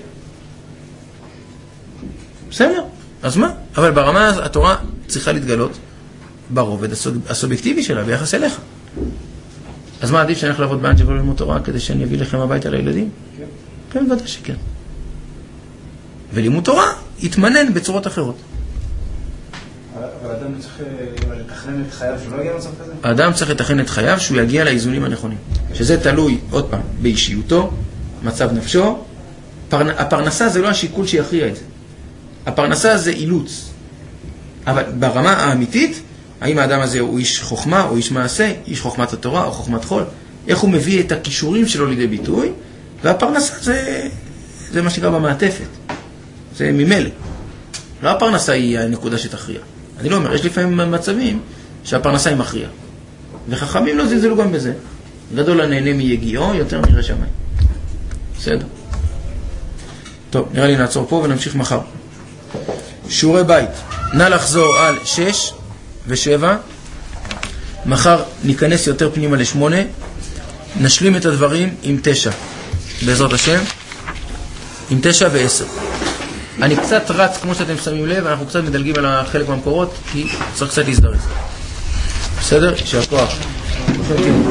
בסדר, אז מה? אבל ברמה התורה צריכה להתגלות ברובד הסובייקטיבי שלה ביחס אליך. אז מה עדיף שאני הולך לעבוד באנג'ל ולא ללמוד תורה כדי שאני אביא לכם הביתה לילדים? כן. כן, ודאי שכן. ולימוד תורה יתמנן בצורות אחרות. אבל אדם צריך לתכנן את חייו שהוא לא יגיע למצב כזה? האדם צריך לתכנן את חייו שהוא יגיע לאיזונים הנכונים. שזה תלוי, עוד פעם, באישיותו, מצב נפשו. הפרנסה זה לא השיקול שיכריע את זה. הפרנסה זה אילוץ. אבל ברמה האמיתית, האם האדם הזה הוא איש חוכמה או איש מעשה, איש חוכמת התורה או חוכמת חול, איך הוא מביא את הכישורים שלו לידי ביטוי, והפרנסה זה, זה מה שנקרא במעטפת. זה ממילא. לא הפרנסה היא הנקודה שתכריע. אני לא אומר, יש לפעמים מצבים שהפרנסה היא מכריע. וחכמים לא זלזלו גם בזה. גדול הנהנה מיגיעו יותר מירא שמיים. בסדר? טוב, נראה לי נעצור פה ונמשיך מחר. שיעורי בית. נא לחזור על שש ושבע. מחר ניכנס יותר פנימה לשמונה. נשלים את הדברים עם תשע. בעזרת השם. עם תשע ועשר. אני קצת רץ, כמו שאתם שמים לב, אנחנו קצת מדלגים על החלק מהמקורות, כי צריך קצת להזדרז. בסדר? שהכוח.